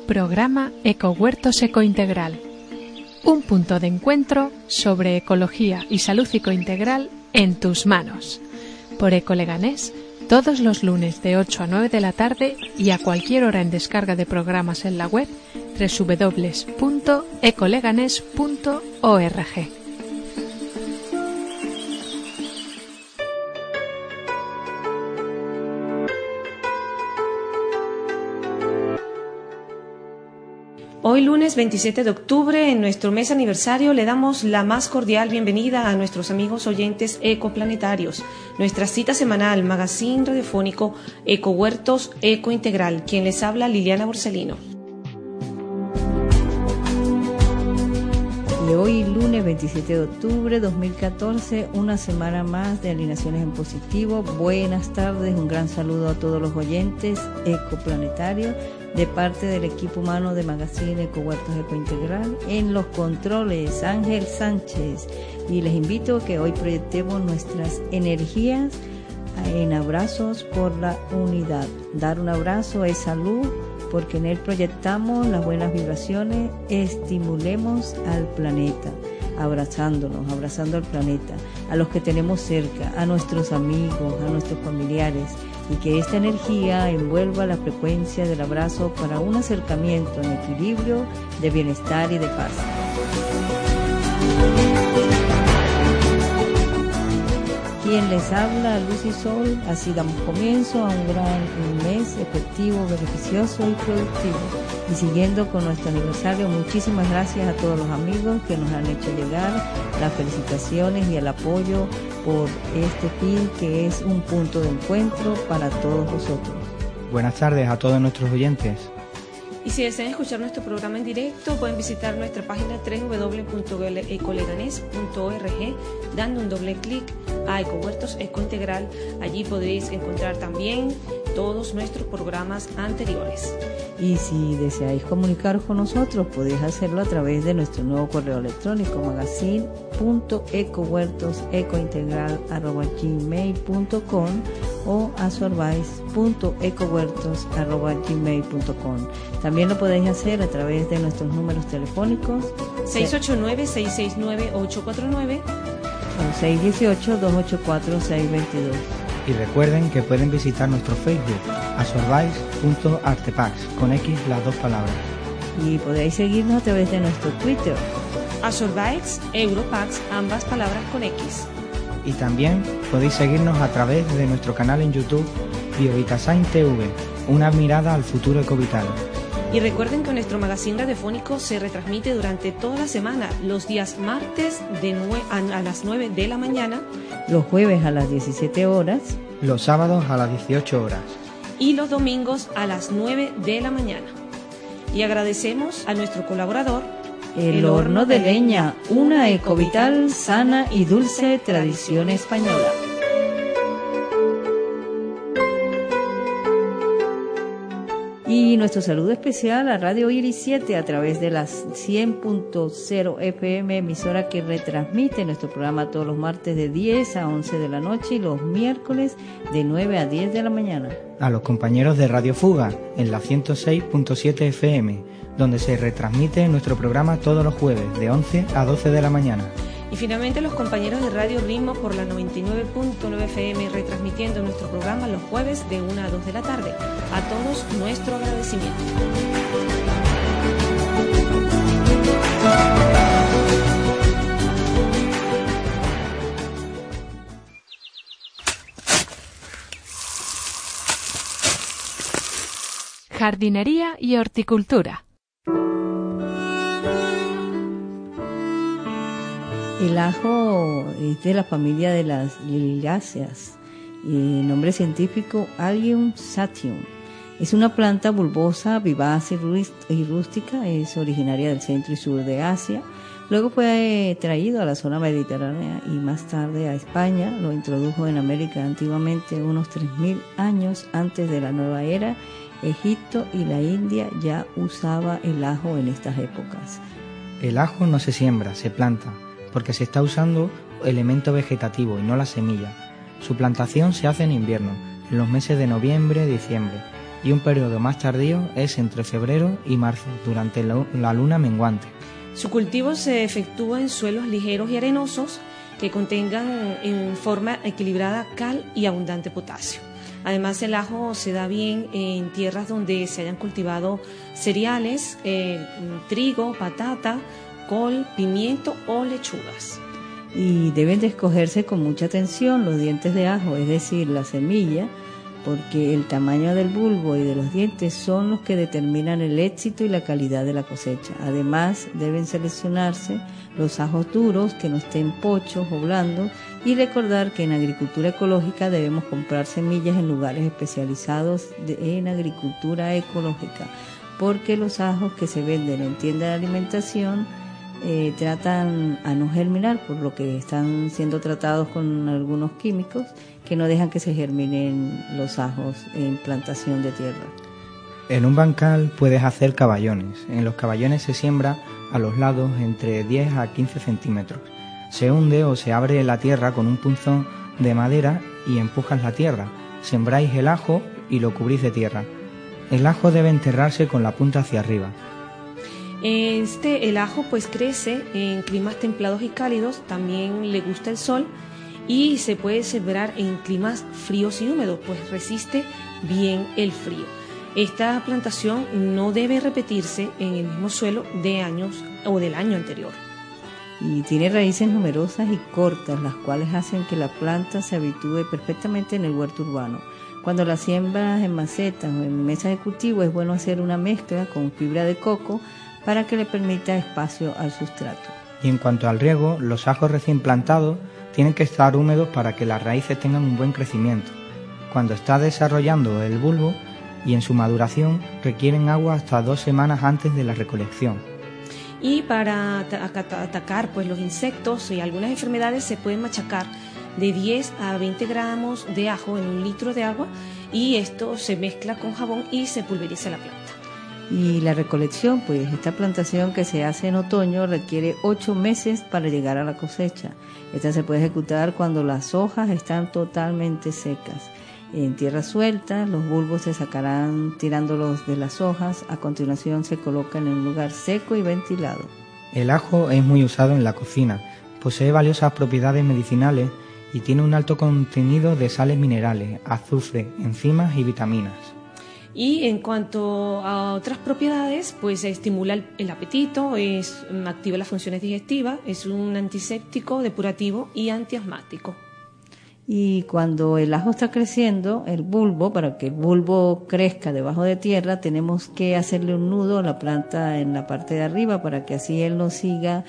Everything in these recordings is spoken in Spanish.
Programa Ecohuertos Ecointegral. Un punto de encuentro sobre ecología y salud ecointegral en tus manos. Por Ecoleganés, todos los lunes de 8 a 9 de la tarde y a cualquier hora en descarga de programas en la web www.ecoleganés.org. Hoy lunes 27 de octubre, en nuestro mes aniversario, le damos la más cordial bienvenida a nuestros amigos oyentes ecoplanetarios. Nuestra cita semanal, magazine radiofónico Ecohuertos Ecointegral. Quien les habla, Liliana Borsellino. De hoy, lunes 27 de octubre 2014, una semana más de alineaciones en positivo. Buenas tardes, un gran saludo a todos los oyentes ecoplanetarios de parte del equipo humano de Magazine Ecohuertos Ecointegral. En los controles, Ángel Sánchez. Y les invito a que hoy proyectemos nuestras energías en abrazos por la unidad. Dar un abrazo es salud, porque en él proyectamos las buenas vibraciones, estimulemos al planeta, abrazándonos, abrazando al planeta, a los que tenemos cerca, a nuestros amigos, a nuestros familiares, y que esta energía envuelva la frecuencia del abrazo para un acercamiento en equilibrio de bienestar y de paz. Quien les habla, Luz y Sol. Así damos comienzo a un gran mes efectivo, beneficioso y productivo. Y siguiendo con nuestro aniversario, muchísimas gracias a todos los amigos que nos han hecho llegar las felicitaciones y el apoyo por este fin que es un punto de encuentro para todos vosotros. Buenas tardes a todos nuestros oyentes. Y si desean escuchar nuestro programa en directo, pueden visitar nuestra página www.ecoleganés.org, dando un doble clic a Ecohuertos Ecointegral. Allí podréis encontrar también todos nuestros programas anteriores. Y si deseáis comunicaros con nosotros, podéis hacerlo a través de nuestro nuevo correo electrónico, magazine.ecohuertosecointegral@gmail.com o asorvais.ecohuertos@gmail.com. También lo podéis hacer a través de nuestros números telefónicos 689-669-849 o 618-284-622. Y recuerden que pueden visitar nuestro Facebook, asorvais.artepax, con X las dos palabras. Y podéis seguirnos a través de nuestro Twitter, Asorvais, Europax, ambas palabras con X. Y también podéis seguirnos a través de nuestro canal en YouTube, Biovitasign TV, una mirada al futuro ecovital. Y recuerden que nuestro magazine radiofónico se retransmite durante toda la semana, los días martes a las 9 de la mañana, los jueves a las 17 horas, los sábados a las 18 horas y los domingos a las 9 de la mañana. Y agradecemos a nuestro colaborador, El Horno de Leña, una ecovital, sana y dulce tradición española. Y nuestro saludo especial a Radio Iris 7 a través de las 100.0 FM, emisora que retransmite nuestro programa todos los martes de 10 a 11 de la noche y los miércoles de 9 a 10 de la mañana. A los compañeros de Radio Fuga en la 106.7 FM, donde se retransmite nuestro programa todos los jueves de 11 a 12 de la mañana. Y finalmente los compañeros de Radio Ritmo por la 99.9 FM, retransmitiendo nuestro programa los jueves de 1 a 2 de la tarde. A todos nuestro agradecimiento. Jardinería y horticultura. El ajo es de la familia de las liliáceas, nombre científico Allium satium. Es una planta bulbosa, vivaz y rústica, es originaria del centro y sur de Asia. Luego fue traído a la zona mediterránea y más tarde a España. Lo introdujo en América antiguamente, unos 3.000 años antes de la nueva era. Egipto y la India ya usaba el ajo en estas épocas. El ajo no se siembra, se planta, porque se está usando elemento vegetativo y no la semilla. Su plantación se hace en invierno, en los meses de noviembre y diciembre, y un periodo más tardío es entre febrero y marzo, durante la luna menguante. Su cultivo se efectúa en suelos ligeros y arenosos que contengan en forma equilibrada cal y abundante potasio. Además, el ajo se da bien en tierras donde se hayan cultivado cereales, trigo, patata, col, pimiento o lechugas. Y deben de escogerse con mucha atención los dientes de ajo, es decir, la semilla, porque el tamaño del bulbo y de los dientes son los que determinan el éxito y la calidad de la cosecha. Además, deben seleccionarse los ajos duros, que no estén pochos o blandos, y recordar que en agricultura ecológica debemos comprar semillas en lugares especializados en agricultura ecológica, porque los ajos que se venden en tiendas de alimentación tratan a no germinar, por lo que están siendo tratados con algunos químicos que no dejan que se germinen los ajos en plantación de tierra. En un bancal puedes hacer caballones. En los caballones se siembra a los lados entre 10 a 15 centímetros. Se hunde o se abre la tierra con un punzón de madera y empujas la tierra. Sembráis el ajo y lo cubrís de tierra. El ajo debe enterrarse con la punta hacia arriba. El ajo pues crece en climas templados y cálidos, también le gusta el sol y se puede sembrar en climas fríos y húmedos, pues resiste bien el frío. Esta plantación no debe repetirse en el mismo suelo de años o del año anterior. Y tiene raíces numerosas y cortas, las cuales hacen que la planta se habitúe perfectamente en el huerto urbano. Cuando la siembras en macetas o en mesas de cultivo, es bueno hacer una mezcla con fibra de coco para que le permita espacio al sustrato. Y en cuanto al riego, los ajos recién plantados tienen que estar húmedos para que las raíces tengan un buen crecimiento. Cuando está desarrollando el bulbo y en su maduración, requieren agua hasta 2 semanas antes de la recolección. Y para atacar pues los insectos y algunas enfermedades se pueden machacar de 10 a 20 gramos de ajo en 1 litro de agua, y esto se mezcla con jabón y se pulveriza la planta. Y la recolección, pues esta plantación que se hace en otoño requiere 8 meses para llegar a la cosecha. Esta se puede ejecutar cuando las hojas están totalmente secas. En tierra suelta, los bulbos se sacarán tirándolos de las hojas. A continuación se colocan en un lugar seco y ventilado. El ajo es muy usado en la cocina. Posee valiosas propiedades medicinales y tiene un alto contenido de sales minerales, azufre, enzimas y vitaminas. Y en cuanto a otras propiedades, pues estimula el apetito, activa las funciones digestivas, es un antiséptico, depurativo y antiasmático. Y cuando el ajo está creciendo, el bulbo, para que el bulbo crezca debajo de tierra, tenemos que hacerle un nudo a la planta en la parte de arriba para que así él no siga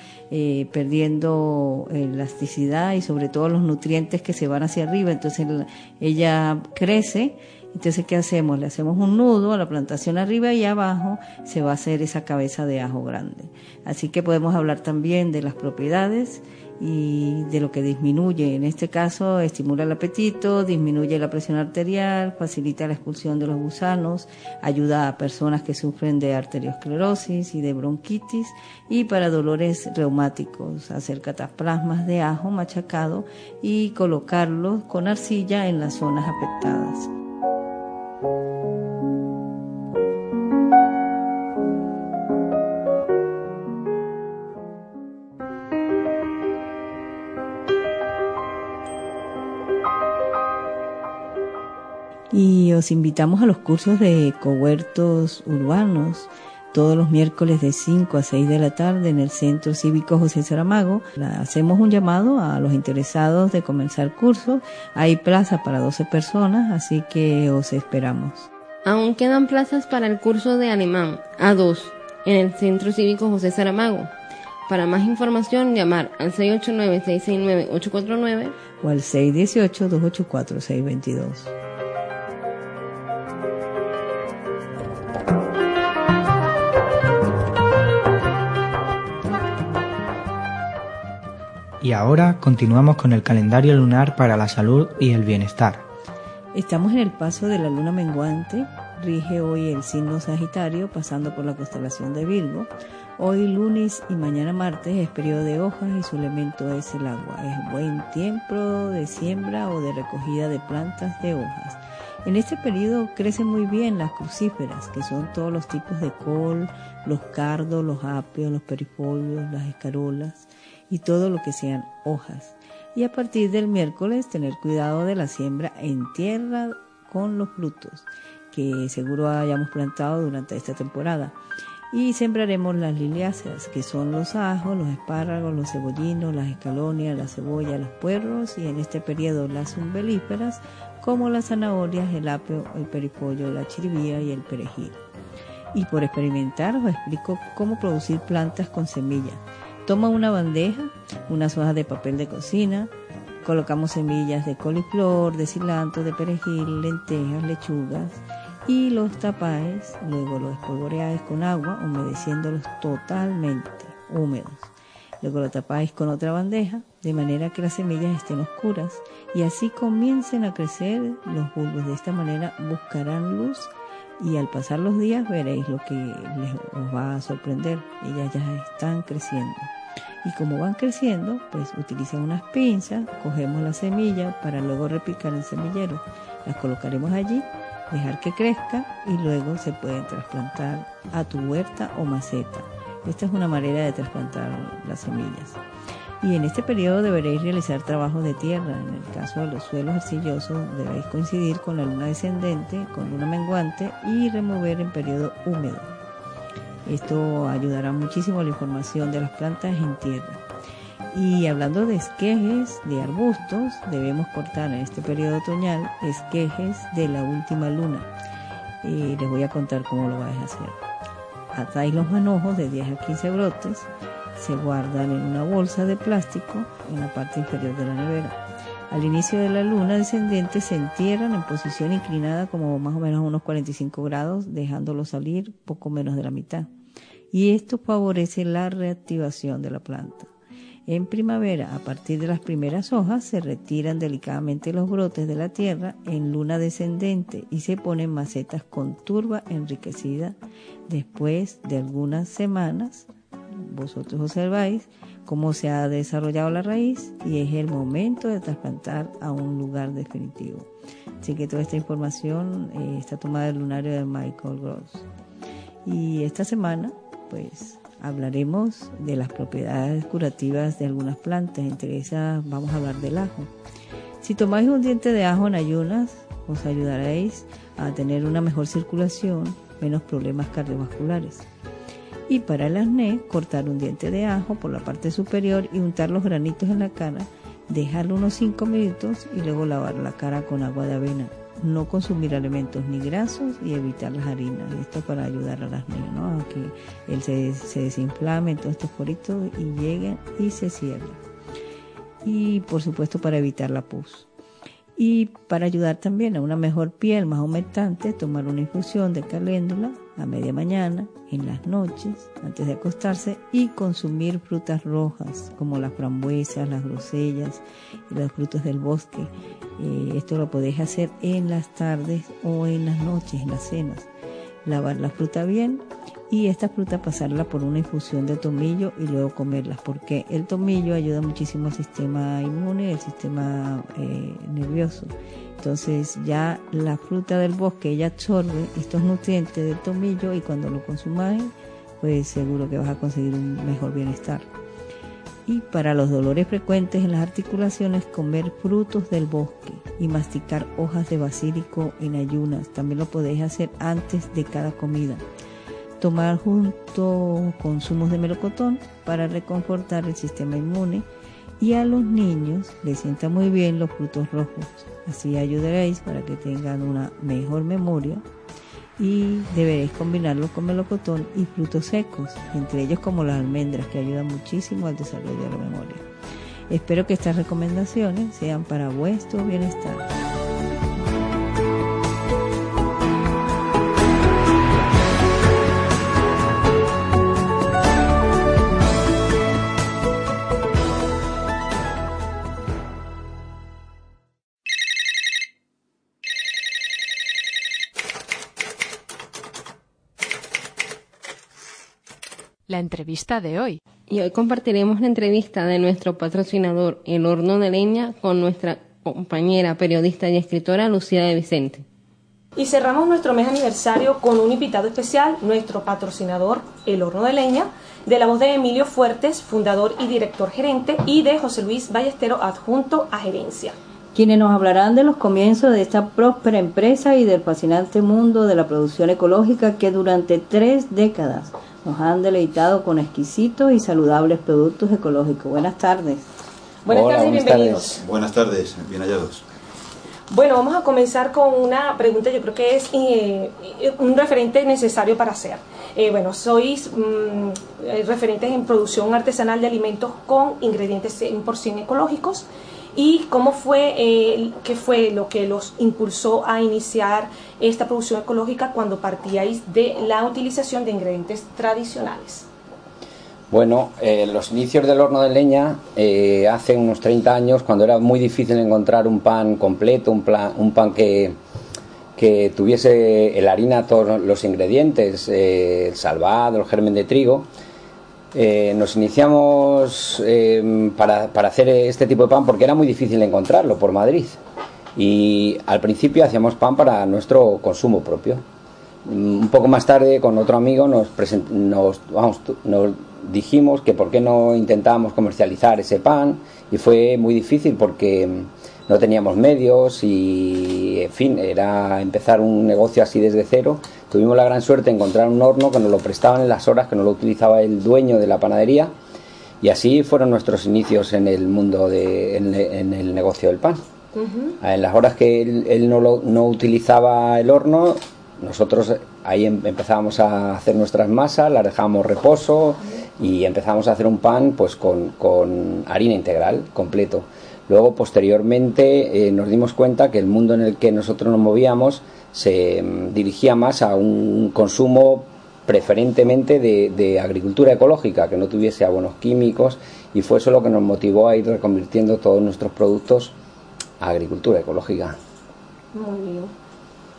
perdiendo elasticidad y sobre todo los nutrientes que se van hacia arriba. Entonces ella crece. Entonces, ¿qué hacemos? Le hacemos un nudo a la plantación arriba y abajo se va a hacer esa cabeza de ajo grande. Así que podemos hablar también de las propiedades y de lo que disminuye. En este caso, estimula el apetito, disminuye la presión arterial, facilita la expulsión de los gusanos, ayuda a personas que sufren de arteriosclerosis y de bronquitis, y para dolores reumáticos, hacer cataplasmas de ajo machacado y colocarlos con arcilla en las zonas afectadas. Y os invitamos a los cursos de ecohuertos urbanos todos los miércoles de 5 a 6 de la tarde en el Centro Cívico José Saramago. Hacemos un llamado a los interesados de comenzar cursos. Hay plaza para 12 personas, así que os esperamos. Aún quedan plazas para el curso de alemán A2 en el Centro Cívico José Saramago. Para más información, llamar al 689-669-849 o al 618-284-622. Y ahora continuamos con el calendario lunar para la salud y el bienestar. Estamos en el paso de la luna menguante. Rige hoy el signo Sagitario, pasando por la constelación de Virgo. Hoy lunes y mañana martes es periodo de hojas y su elemento es el agua. Es buen tiempo de siembra o de recogida de plantas de hojas. En este periodo crecen muy bien las crucíferas, que son todos los tipos de col, los cardos, los apios, los perifolios, las escarolas y todo lo que sean hojas. Y a partir del miércoles tener cuidado de la siembra en tierra con los frutos que seguro hayamos plantado durante esta temporada. Y sembraremos las liliáceas, que son los ajos, los espárragos, los cebollinos, las escalonias, la cebolla, los puerros, y en este periodo las umbelíferas, como las zanahorias, el apio, el peripollo, la chiribía y el perejil. Y por experimentar os explico cómo producir plantas con semillas. Toma una bandeja, unas hojas de papel de cocina, colocamos semillas de coliflor, de cilantro, de perejil, lentejas, lechugas, y los tapáis, luego los espolvoreáis con agua, humedeciéndolos totalmente húmedos. Luego lo tapáis con otra bandeja, de manera que las semillas estén oscuras, y así comiencen a crecer los bulbos. De esta manera buscarán luz, y al pasar los días veréis lo que os va a sorprender. Ellas ya están creciendo. Y como van creciendo, pues utilizan unas pinzas, cogemos la semilla para luego repicar en semillero. Las colocaremos allí, dejar que crezca y luego se pueden trasplantar a tu huerta o maceta. Esta es una manera de trasplantar las semillas. Y en este periodo deberéis realizar trabajos de tierra. En el caso de los suelos arcillosos debéis coincidir con la luna descendente, con luna menguante y remover en periodo húmedo. Esto ayudará muchísimo a la información de las plantas en tierra. Y hablando de esquejes, de arbustos, debemos cortar en este periodo otoñal esquejes de la última luna. Les voy a contar cómo lo vais a hacer. Atáis los manojos de 10 a 15 brotes, se guardan en una bolsa de plástico en la parte inferior de la nevera. Al inicio de la luna descendente se entierran en posición inclinada como más o menos unos 45 grados, dejándolo salir poco menos de la mitad. Y esto favorece la reactivación de la planta. En primavera, a partir de las primeras hojas, se retiran delicadamente los brotes de la tierra en luna descendente y se ponen macetas con turba enriquecida. Después de algunas semanas, vosotros observáis cómo se ha desarrollado la raíz y es el momento de trasplantar a un lugar definitivo. Así que toda esta información está tomada del lunario de Michael Gross. Y esta semana, pues, hablaremos de las propiedades curativas de algunas plantas. Entre esas vamos a hablar del ajo. Si tomáis un diente de ajo en ayunas, os ayudaréis a tener una mejor circulación, menos problemas cardiovasculares. Y para el acné, cortar un diente de ajo por la parte superior y untar los granitos en la cara, dejarlo unos 5 minutos y luego lavar la cara con agua de avena. No consumir alimentos ni grasos y evitar las harinas. Esto para ayudar al acné, ¿no? A que él se desinflame todos estos poritos y lleguen y se cierren. Y por supuesto para evitar la pus. Y para ayudar también a una mejor piel más humectante, tomar una infusión de caléndula a media mañana, en las noches, antes de acostarse, y consumir frutas rojas como las frambuesas, las grosellas y los frutos del bosque. Esto lo podéis hacer en las tardes o en las noches, en las cenas. Lavar la fruta bien y esta fruta pasarla por una infusión de tomillo y luego comerlas, porque el tomillo ayuda muchísimo al sistema inmune y al sistema nervioso. Entonces ya la fruta del bosque ella absorbe estos nutrientes del tomillo y cuando lo consumáis, pues seguro que vas a conseguir un mejor bienestar. Y para los dolores frecuentes en las articulaciones, comer frutos del bosque y masticar hojas de basílico en ayunas. También lo podéis hacer antes de cada comida. Tomar junto con zumos de melocotón para reconfortar el sistema inmune. Y a los niños les sienta muy bien los frutos rojos. Así ayudaréis para que tengan una mejor memoria. Y deberéis combinarlo con melocotón y frutos secos, entre ellos como las almendras, que ayudan muchísimo al desarrollo de la memoria. Espero que estas recomendaciones sean para vuestro bienestar. La entrevista de hoy. Y hoy compartiremos la entrevista de nuestro patrocinador, El Horno de Leña, con nuestra compañera periodista y escritora Lucía de Vicente. Y cerramos nuestro mes aniversario con un invitado especial, nuestro patrocinador, El Horno de Leña, de la voz de Emilio Fuertes, fundador y director gerente, y de José Luis Ballestero, adjunto a gerencia, quienes nos hablarán de los comienzos de esta próspera empresa y del fascinante mundo de la producción ecológica que durante 3 décadas nos han deleitado con exquisitos y saludables productos ecológicos. Buenas tardes. Buenas tardes y bienvenidos. Buenas tardes, bien hallados. Bueno, vamos a comenzar con una pregunta, yo creo que es un referente necesario para hacer. Bueno, sois referentes en producción artesanal de alimentos con ingredientes 100% ecológicos. ¿Y cómo fue, qué fue lo que los impulsó a iniciar esta producción ecológica cuando partíais de la utilización de ingredientes tradicionales? Bueno, los inicios del horno de leña hace unos 30 años, cuando era muy difícil encontrar un pan completo, un pan que tuviese la harina, todos los ingredientes, el salvado, el germen de trigo, nos iniciamos para hacer este tipo de pan porque era muy difícil encontrarlo por Madrid. Y al principio hacíamos pan para nuestro consumo propio. Un poco más tarde, con otro amigo, nos dijimos que por qué no intentábamos comercializar ese pan, y fue muy difícil porque no teníamos medios y, en fin, era empezar un negocio así desde cero. Tuvimos la gran suerte de encontrar un horno que nos lo prestaban en las horas que no lo utilizaba el dueño de la panadería, y así fueron nuestros inicios en el mundo en el negocio del pan. En las horas que él no utilizaba el horno, nosotros ahí empezábamos a hacer nuestras masas, las dejábamos reposo y empezamos a hacer un pan pues con harina integral completo. Luego, posteriormente, nos dimos cuenta que el mundo en el que nosotros nos movíamos se dirigía más a un consumo preferentemente de agricultura ecológica, que no tuviese abonos químicos, y fue eso lo que nos motivó a ir reconvirtiendo todos nuestros productos a agricultura ecológica. Muy bien.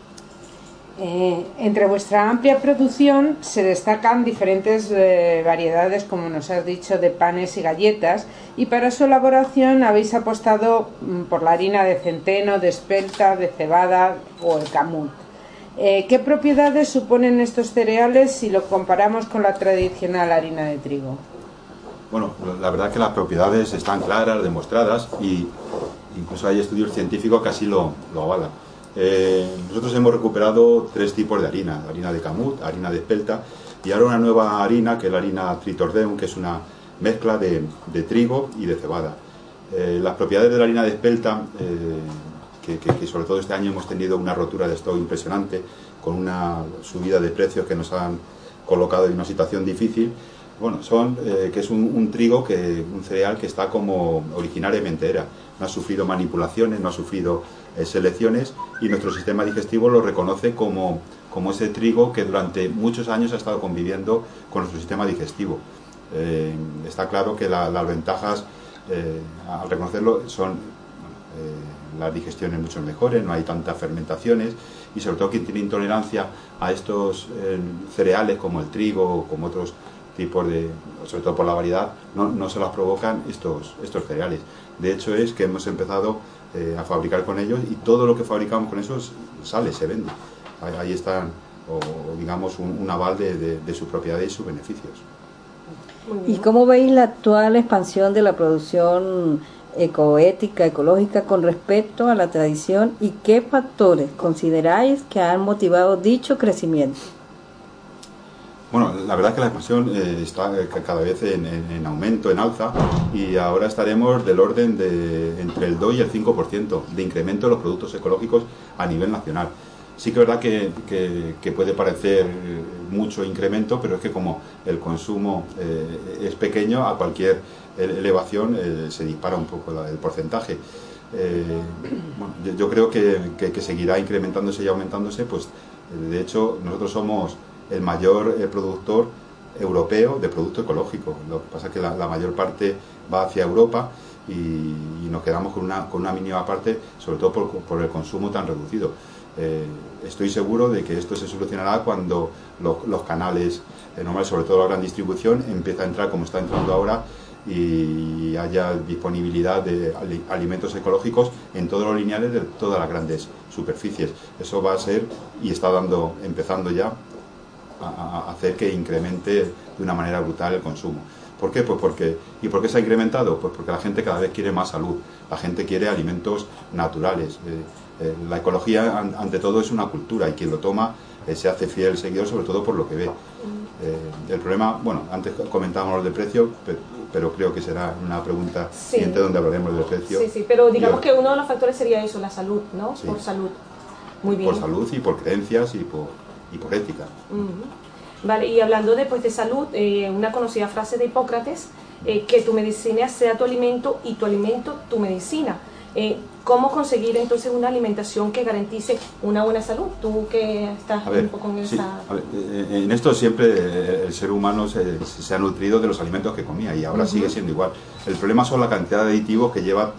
Entre vuestra amplia producción se destacan diferentes variedades, como nos has dicho, de panes y galletas, y para su elaboración habéis apostado por la harina de centeno, de espelta, de cebada o el camut. ¿Qué propiedades suponen estos cereales si lo comparamos con la tradicional harina de trigo? Bueno, la verdad que las propiedades están claras, demostradas, y incluso hay estudios científicos que así lo avalan. Nosotros hemos recuperado 3 tipos de harina: harina de camut, harina de espelta, y ahora una nueva harina, que es la harina tritordeum, que es una mezcla de trigo y de cebada. Las propiedades de la harina de espelta, que sobre todo este año hemos tenido una rotura de stock impresionante, con una subida de precios que nos han colocado en una situación difícil. Bueno, son que es un trigo, un cereal que está como originariamente era. No ha sufrido manipulaciones, no ha sufrido selecciones, y nuestro sistema digestivo lo reconoce como ese trigo que durante muchos años ha estado conviviendo con nuestro sistema digestivo. Está claro que las ventajas, al reconocerlo, son las digestiones mucho mejores, no hay tantas fermentaciones, y sobre todo quien tiene intolerancia a estos cereales como el trigo o como otros tipos sobre todo por la variedad, no se las provocan estos cereales. De hecho, es que hemos empezado a fabricar con ellos, y todo lo que fabricamos con esos se vende. Ahí están, digamos, un aval de sus propiedades y sus beneficios. ¿Y cómo veis la actual expansión de la producción ecoética, ecológica, con respecto a la tradición, y qué factores consideráis que han motivado dicho crecimiento? Bueno, la verdad es que la expansión está cada vez en aumento, en alza, y ahora estaremos del orden de entre el 2 y el 5% de incremento de los productos ecológicos a nivel nacional. Sí que es verdad que puede parecer mucho incremento, pero es que como el consumo es pequeño, a cualquier elevación se dispara un poco el porcentaje. Bueno, yo creo que seguirá incrementándose y aumentándose, pues de hecho nosotros somos el mayor productor europeo de producto ecológico. Lo que pasa es que la mayor parte va hacia Europa, y nos quedamos con una mínima parte, sobre todo por el consumo tan reducido. Estoy seguro de que esto se solucionará cuando los canales normales, sobre todo la gran distribución, empieza a entrar como está entrando ahora, y haya disponibilidad de alimentos ecológicos en todos los lineales de todas las grandes superficies. Eso va a ser, y está empezando ya a hacer que incremente de una manera brutal el consumo. ¿Por qué? Pues ¿y por qué se ha incrementado? Pues porque la gente cada vez quiere más salud, la gente quiere alimentos naturales. La ecología, ante todo, es una cultura, y quien lo toma se hace fiel seguidor, sobre todo por lo que ve. El problema, bueno, antes comentábamos lo del precio, pero creo que será una pregunta siguiente donde hablaremos del precio. Sí, pero digamos que uno de los factores sería eso, la salud, ¿no? Sí. Por salud. Muy bien. Por salud y por creencias y por ética. Vale, y hablando de salud, una conocida frase de Hipócrates, que tu medicina sea tu alimento y tu alimento tu medicina. ¿Cómo conseguir entonces una alimentación que garantice una buena salud? Tú que estás un poco en esa... En esto siempre el ser humano se ha nutrido de los alimentos que comía, y ahora sigue siendo igual. El problema son la cantidad de aditivos que lleva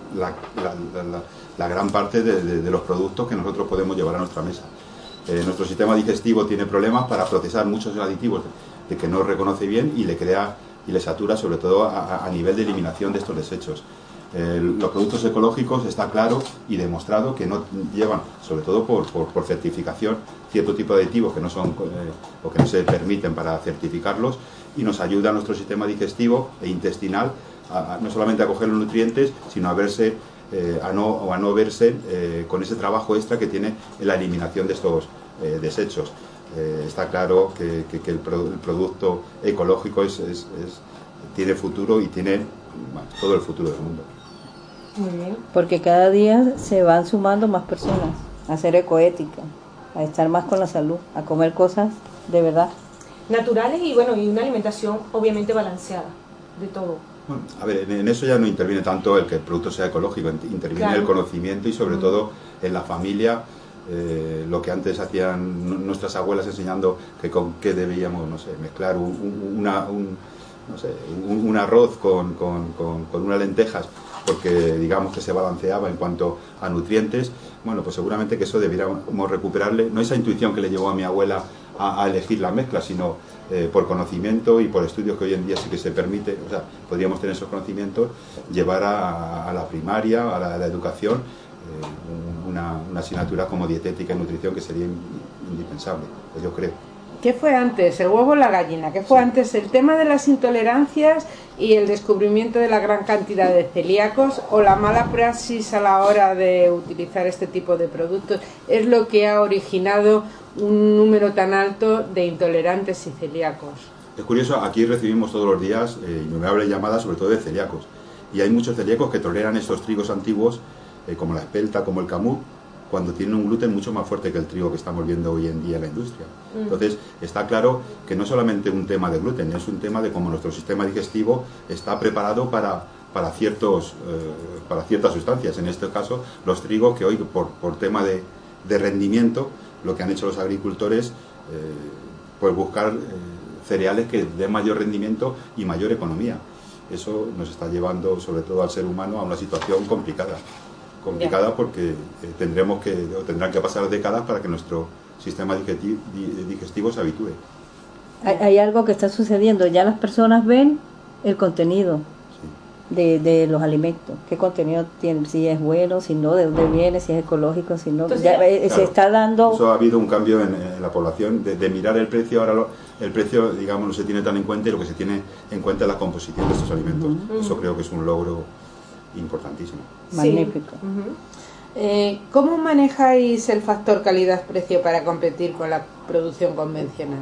la gran parte de los productos que nosotros podemos llevar a nuestra mesa. Nuestro sistema digestivo tiene problemas para procesar muchos aditivos de que no reconoce bien, y le crea y le satura, sobre todo a nivel de eliminación de estos desechos. Los productos ecológicos está claro y demostrado que no llevan, sobre todo por certificación, cierto tipo de aditivos que no son o que no se permiten para certificarlos, y nos ayuda a nuestro sistema digestivo e intestinal no solamente a coger los nutrientes, sino a verse a no verse con ese trabajo extra que tiene en la eliminación de estos desechos. Está claro que el producto ecológico tiene futuro, y tiene todo el futuro del mundo. Muy bien. Porque cada día se van sumando más personas a ser ecoética, a estar más con la salud, a comer cosas de verdad. Naturales y una alimentación obviamente balanceada, de todo. Bueno, a ver, en eso ya no interviene tanto el que el producto sea ecológico, interviene el conocimiento y sobre todo en la familia, lo que antes hacían nuestras abuelas enseñando que con qué debíamos, no sé, mezclar un arroz con unas lentejas, porque digamos que se balanceaba en cuanto a nutrientes. Bueno, pues seguramente que eso debiéramos recuperarle, no esa intuición que le llevó a mi abuela a elegir la mezcla, sino por conocimiento y por estudios que hoy en día sí que se permite, o sea, podríamos tener esos conocimientos, llevar a la primaria, a la educación, una asignatura como dietética y nutrición, que sería indispensable, pues yo creo. ¿Qué fue antes, el huevo o la gallina? ¿Qué fue antes, el tema de las intolerancias y el descubrimiento de la gran cantidad de celíacos, o la mala praxis a la hora de utilizar este tipo de productos es lo que ha originado un número tan alto de intolerantes y celíacos? Es curioso, aquí recibimos todos los días innumerables llamadas, sobre todo de celíacos, y hay muchos celíacos que toleran estos trigos antiguos, como la espelta, como el camut, cuando tienen un gluten mucho más fuerte que el trigo que estamos viendo hoy en día en la industria. Entonces, está claro que no solamente un tema de gluten, es un tema de cómo nuestro sistema digestivo está preparado para ciertas sustancias. En este caso, los trigos, que hoy, por tema de rendimiento, lo que han hecho los agricultores, pues buscar cereales que den mayor rendimiento y mayor economía. Eso nos está llevando, sobre todo al ser humano, a una situación complicada porque tendrán que pasar décadas para que nuestro sistema digestivo se habitúe. Hay algo que está sucediendo, ya las personas ven el contenido de los alimentos, qué contenido tienen, si es bueno, si no, de dónde viene, si es ecológico, si no. Entonces, se está dando... Eso ha habido un cambio en la población, de mirar el precio. Ahora el precio, digamos, no se tiene tan en cuenta, y lo que se tiene en cuenta es la composición de estos alimentos. Eso creo que es un logro importantísimo. Magnífico. ¿Cómo manejáis el factor calidad-precio para competir con la producción convencional?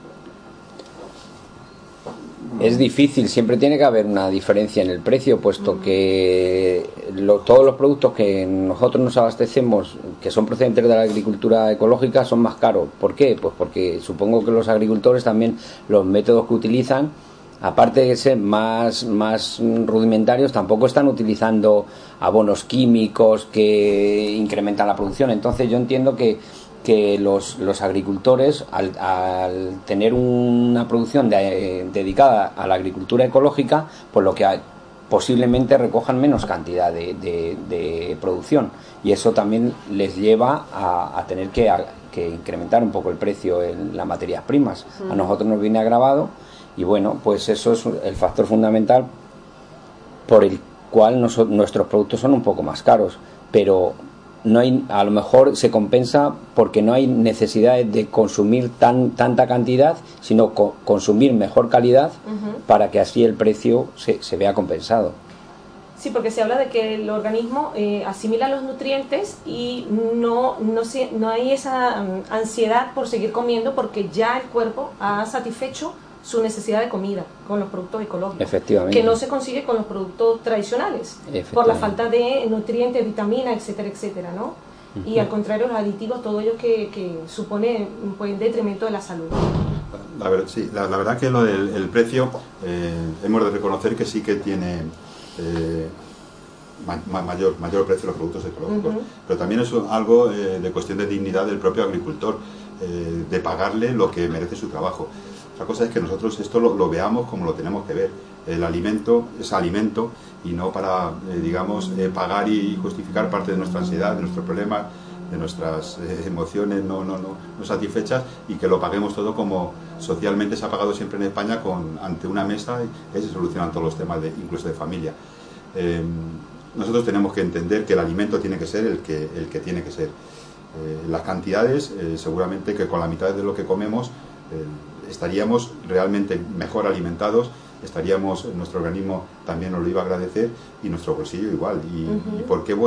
Es difícil, siempre tiene que haber una diferencia en el precio, puesto que todos los productos que nosotros nos abastecemos, que son procedentes de la agricultura ecológica, son más caros. ¿Por qué? Pues porque supongo que los agricultores también, los métodos que utilizan, aparte de ser más rudimentarios, tampoco están utilizando abonos químicos que incrementan la producción. Entonces yo entiendo que los agricultores, al tener una producción dedicada a la agricultura ecológica, pues lo que posiblemente recojan menos cantidad de producción, y eso también les lleva a tener que incrementar un poco el precio en las materias primas. A nosotros nos viene agravado. Y bueno, pues eso es el factor fundamental por el cual nuestros productos son un poco más caros, pero no hay, a lo mejor se compensa porque no hay necesidad de consumir tanta cantidad, sino consumir mejor calidad para que así el precio se vea compensado. Sí, porque se habla de que el organismo asimila los nutrientes y no hay esa ansiedad por seguir comiendo porque ya el cuerpo ha satisfecho su necesidad de comida con los productos ecológicos, efectivamente, que no se consigue con los productos tradicionales por la falta de nutrientes, vitaminas, etcétera, etcétera, ¿no? Y al contrario, los aditivos, todo ello que supone pues, detrimento de la salud. La verdad que lo del precio hemos de reconocer que sí que tiene mayor precio los productos ecológicos, pero también es algo de cuestión de dignidad del propio agricultor, de pagarle lo que merece su trabajo. Otra cosa es que nosotros esto lo veamos como lo tenemos que ver. El alimento es alimento y no para, pagar y justificar parte de nuestra ansiedad, de nuestros problemas, de nuestras emociones no satisfechas, y que lo paguemos todo como socialmente se ha pagado siempre en España ante una mesa, y ahí se solucionan todos los temas, incluso de familia. Nosotros tenemos que entender que el alimento tiene que ser el que tiene que ser. Las cantidades, seguramente que con la mitad de lo que comemos estaríamos realmente mejor alimentados, nuestro organismo también nos lo iba a agradecer y nuestro bolsillo igual. ¿Y por qué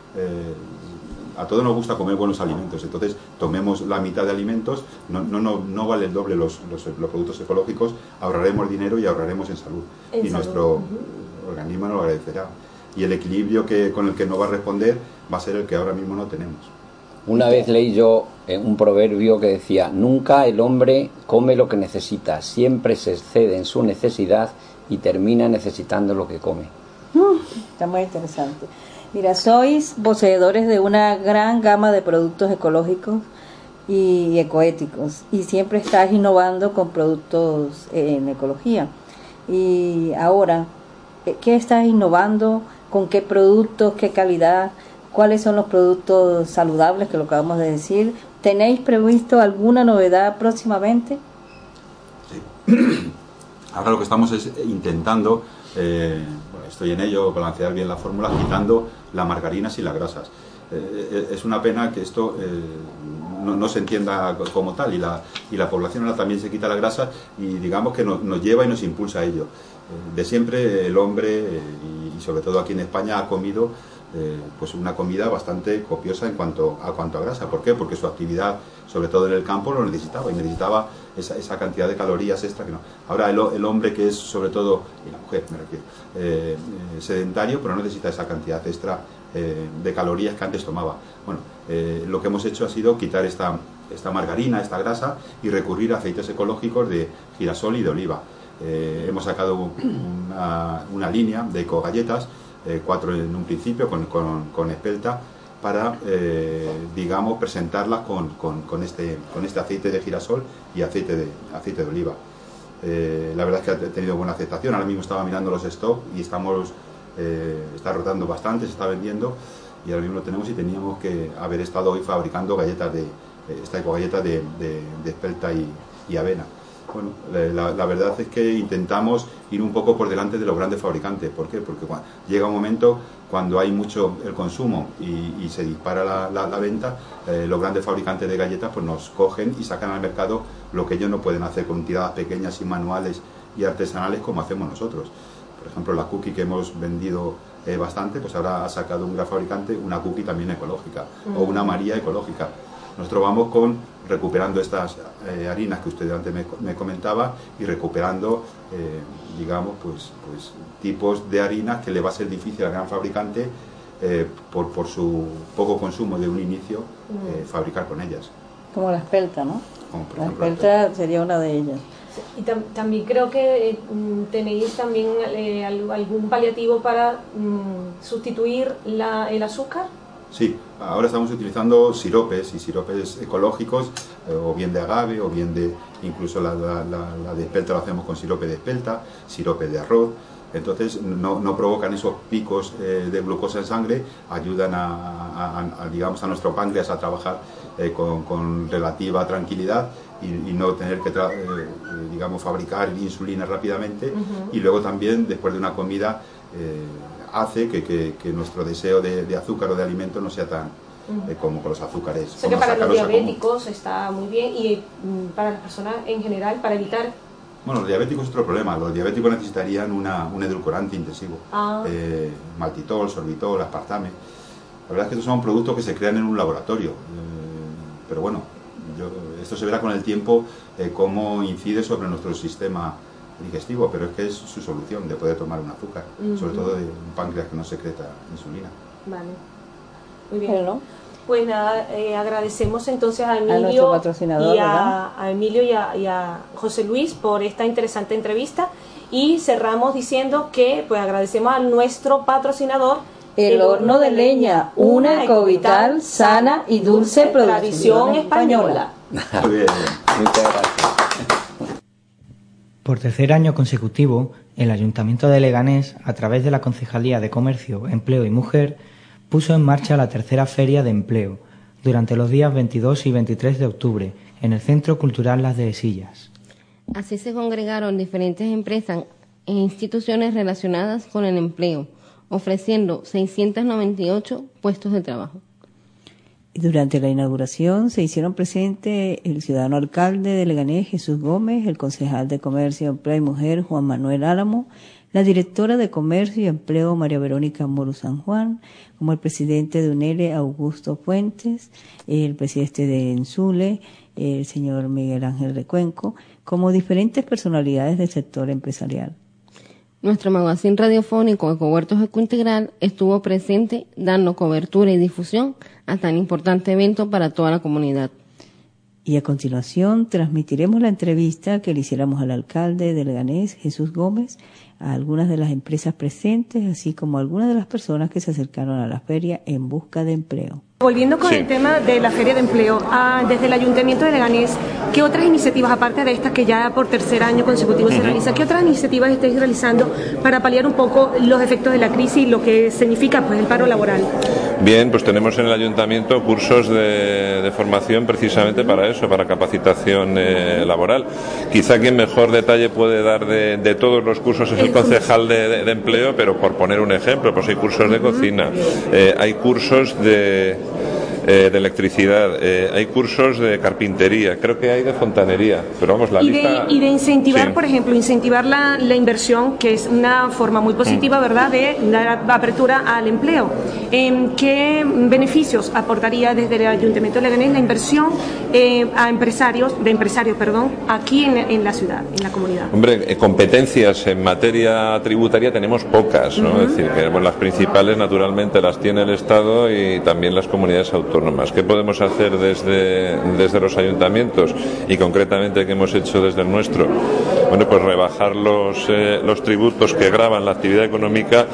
a todos nos gusta comer buenos alimentos? Entonces tomemos la mitad de alimentos, no vale el doble los productos ecológicos, ahorraremos dinero y ahorraremos en salud. Nuestro organismo nos lo agradecerá. Y el equilibrio con el que nos va a responder va a ser el que ahora mismo no tenemos. Una vez leí yo un proverbio que decía: nunca el hombre come lo que necesita, siempre se excede en su necesidad y termina necesitando lo que come. Está muy interesante. Mira, sois poseedores de una gran gama de productos ecológicos y ecoéticos, y siempre estás innovando con productos en ecología. Y ahora, ¿qué estás innovando? ¿Con qué productos? ¿Qué calidad? ¿Cuáles son los productos saludables, que lo acabamos de decir? ¿Tenéis previsto alguna novedad próximamente? Sí. Ahora lo que estamos es intentando, estoy en ello, balancear bien la fórmula, quitando las margarinas y las grasas. Es una pena que esto no se entienda como tal, y la población ahora también se quita la grasa, y digamos que nos lleva y nos impulsa a ello. De siempre el hombre, y sobre todo aquí en España, ha comido pues una comida bastante copiosa en cuanto a grasa. ¿Por qué? Porque su actividad, sobre todo en el campo, lo necesitaba, y necesitaba esa cantidad de calorías extra que no. Ahora el hombre, que es sobre todo, y la mujer me refiero, sedentario, pero no necesita esa cantidad extra de calorías que antes tomaba. Bueno, lo que hemos hecho ha sido quitar esta margarina, esta grasa, y recurrir a aceites ecológicos de girasol y de oliva. Hemos sacado una línea de ecogalletas, 4 en un principio, con espelta, para presentarlas con este aceite de girasol y aceite de oliva. La verdad es que ha tenido buena aceptación. Ahora mismo estaba mirando los stocks y está rotando bastante, se está vendiendo, y ahora mismo lo tenemos, y teníamos que haber estado hoy fabricando galletas esta ecogalleta de espelta y avena. Bueno, la verdad es que intentamos ir un poco por delante de los grandes fabricantes. ¿Por qué? Porque llega un momento cuando hay mucho el consumo y se dispara la venta, los grandes fabricantes de galletas pues nos cogen y sacan al mercado lo que ellos no pueden hacer con tiradas pequeñas y manuales y artesanales como hacemos nosotros. Por ejemplo, la cookie, que hemos vendido bastante, pues ahora ha sacado un gran fabricante una cookie también ecológica, o una María ecológica. Nosotros vamos recuperando estas harinas que usted antes me comentaba, y recuperando, pues tipos de harinas que le va a ser difícil al gran fabricante, por su poco consumo de un inicio, fabricar con ellas. Como la espelta, ¿no? Como por la ejemplo, espelta sería una de ellas. Y también creo que tenéis también algún paliativo para sustituir el azúcar. Sí, ahora estamos utilizando siropes ecológicos, o bien de agave, o bien incluso la de espelta la hacemos con sirope de espelta, sirope de arroz. Entonces no provocan esos picos de glucosa en sangre, ayudan a nuestro páncreas a trabajar con relativa tranquilidad, y no tener que fabricar insulina rápidamente. Y luego también, después de una comida, hace que nuestro deseo de azúcar o de alimento no sea tan como con los azúcares. O sea que para los diabéticos está muy bien, y para las personas en general, para evitar... Bueno, los diabéticos es otro problema. Los diabéticos necesitarían un edulcorante intensivo. Maltitol, sorbitol, aspartame. La verdad es que estos son productos que se crean en un laboratorio. Pero bueno, esto se verá con el tiempo cómo incide sobre nuestro sistema digestivo, pero es que es su solución de poder tomar un azúcar, sobre todo de un páncreas que no secreta insulina. Vale, muy bien. Pero no. Pues nada, agradecemos entonces a Emilio, nuestro patrocinador, a Emilio y a José Luis por esta interesante entrevista, y cerramos diciendo que pues agradecemos a nuestro patrocinador, El Horno de Leña, una ecovital sana y dulce tradición española. Muy bien. Muchas gracias. Por tercer año consecutivo, el Ayuntamiento de Leganés, a través de la Concejalía de Comercio, Empleo y Mujer, puso en marcha la tercera Feria de Empleo, durante los días 22 y 23 de octubre, en el Centro Cultural Las Dehesillas. Así se congregaron diferentes empresas e instituciones relacionadas con el empleo, ofreciendo 698 puestos de trabajo. Durante la inauguración se hicieron presentes el ciudadano alcalde de Leganés, Jesús Gómez, el concejal de Comercio, Empleo y Mujer, Juan Manuel Álamo, la directora de Comercio y Empleo, María Verónica Moro San Juan, como el presidente de UNELE, Augusto Fuentes, el presidente de ENSULE, el señor Miguel Ángel Recuenco, como diferentes personalidades del sector empresarial. Nuestro magazine radiofónico Ecohuertos Ecointegral estuvo presente dando cobertura y difusión a tan importante evento para toda la comunidad. Y a continuación transmitiremos la entrevista que le hiciéramos al alcalde de Leganés, Jesús Gómez, a algunas de las empresas presentes, así como a algunas de las personas que se acercaron a la feria en busca de empleo. Volviendo con el tema de la Feria de Empleo, desde el Ayuntamiento de Leganés, ¿qué otras iniciativas, aparte de estas que ya por tercer año consecutivo se realiza, qué otras iniciativas estáis realizando para paliar un poco los efectos de la crisis y lo que significa pues el paro laboral? Bien, pues tenemos en el Ayuntamiento cursos de formación precisamente para eso, para capacitación laboral. Quizá quien mejor detalle puede dar de todos los cursos es el concejal de empleo, pero por poner un ejemplo, pues hay cursos de cocina, hay cursos de electricidad, hay cursos de carpintería, creo que hay de fontanería, pero vamos, la lista... Y de incentivar, sí. Por ejemplo, incentivar la inversión, que es una forma muy positiva, ¿verdad?, de dar apertura al empleo. ¿Qué beneficios aportaría desde el Ayuntamiento de Leganés la inversión a empresarios, aquí en la ciudad, en la comunidad? Hombre, competencias en materia tributaria tenemos pocas, ¿no? Es decir, que bueno, las principales naturalmente las tiene el Estado y también las comunidades autónomas. ¿Qué podemos hacer desde los ayuntamientos y concretamente qué hemos hecho desde el nuestro? Bueno, pues rebajar los tributos que gravan la actividad económica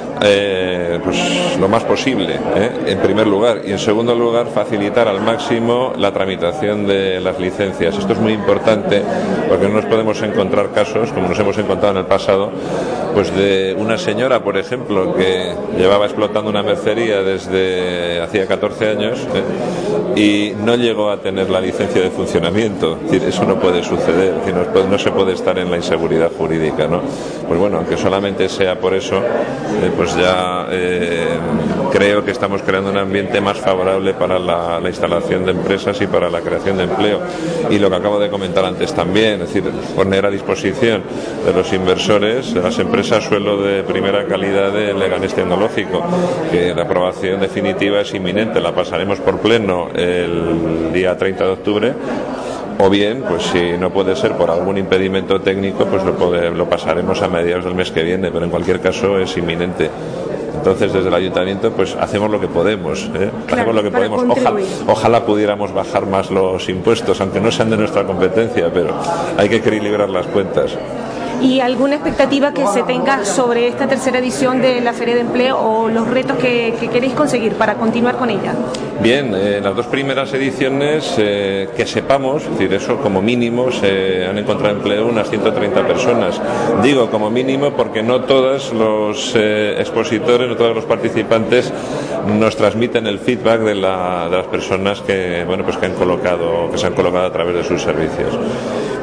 pues lo más posible, en primer lugar, y en segundo lugar facilitar al máximo la tramitación de las licencias. Esto es muy importante porque no nos podemos encontrar casos como nos hemos encontrado en el pasado, pues de una señora, por ejemplo, que llevaba explotando una mercería desde hacía 14 años y no llegó a tener la licencia de funcionamiento. Es decir, eso no puede suceder, es decir, no se puede estar en la inseguridad jurídica, ¿no? Pues bueno, aunque solamente sea por eso, pues ya creo que estamos creando un ambiente más favorable para la instalación de empresas y para la creación de empleo. Y lo que acabo de comentar antes también, es decir, poner a disposición de los inversores, de las empresas, suelo de primera calidad de Leganés Tecnológico, que la aprobación definitiva es inminente, la pasaremos por pleno el día 30 de octubre. O bien, pues si no puede ser por algún impedimento técnico, pues lo pasaremos a mediados del mes que viene, pero en cualquier caso es inminente. Entonces, desde el Ayuntamiento, pues hacemos lo que podemos, Claro, hacemos lo que podemos. Ojalá pudiéramos bajar más los impuestos, aunque no sean de nuestra competencia, pero hay que equilibrar las cuentas. ¿Y alguna expectativa que se tenga sobre esta tercera edición de la Feria de Empleo o los retos que queréis conseguir para continuar con ella? Bien, en las dos primeras ediciones, que sepamos, es decir, eso como mínimo, se han encontrado empleo unas 130 personas. Digo como mínimo porque no todos los expositores, no todos los participantes nos transmiten el feedback de las personas que se han colocado a través de sus servicios.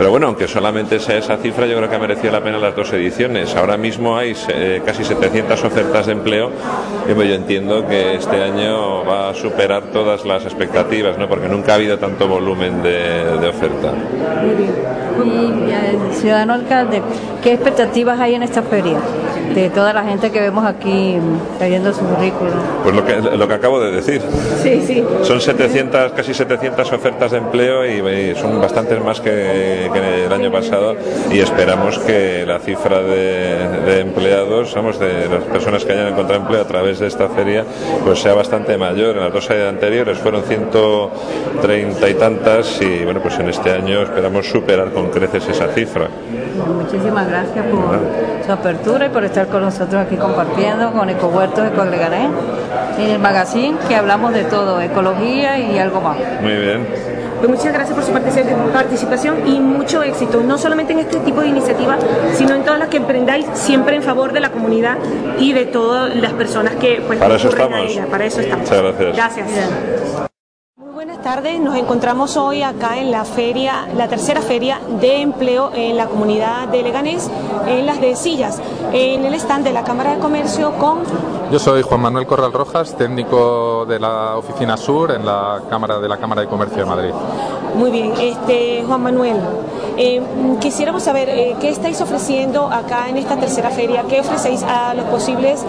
Pero bueno, aunque solamente sea esa cifra, yo creo que ha merecido la pena las 2 ediciones. Ahora mismo hay casi 700 ofertas de empleo y yo entiendo que este año va a superar todas las expectativas, ¿no? Porque nunca ha habido tanto volumen de oferta. Muy bien. Y ciudadano alcalde, ¿qué expectativas hay en esta feria? De toda la gente que vemos aquí trayendo su currículum. Pues lo que acabo de decir. Sí. Son casi 700 ofertas de empleo y son bastantes más que el año pasado, y esperamos que la cifra de empleados, de las personas que hayan encontrado empleo a través de esta feria, pues sea bastante mayor. En las 2 anteriores fueron 130 y tantas, y bueno, pues en este año esperamos superar con creces esa cifra. Muchísimas gracias por su apertura y por estar con nosotros aquí compartiendo con Ecohuertos Ecoleganés en el magazine, que hablamos de todo, ecología y algo más. Muy bien. Pues muchas gracias por su participación y mucho éxito, no solamente en este tipo de iniciativas, sino en todas las que emprendáis, siempre en favor de la comunidad y de todas las personas que pues para eso estamos. Para eso estamos. Muchas gracias. Gracias. Buenas tardes, nos encontramos hoy acá en la feria, la tercera feria de empleo en la comunidad de Leganés, en Las Dehesillas, en el stand de la Cámara de Comercio con... Yo soy Juan Manuel Corral Rojas, técnico de la Oficina Sur en la Cámara de Comercio de Madrid. Muy bien, Juan Manuel, quisiéramos saber qué estáis ofreciendo acá en esta tercera feria, qué ofrecéis a los posibles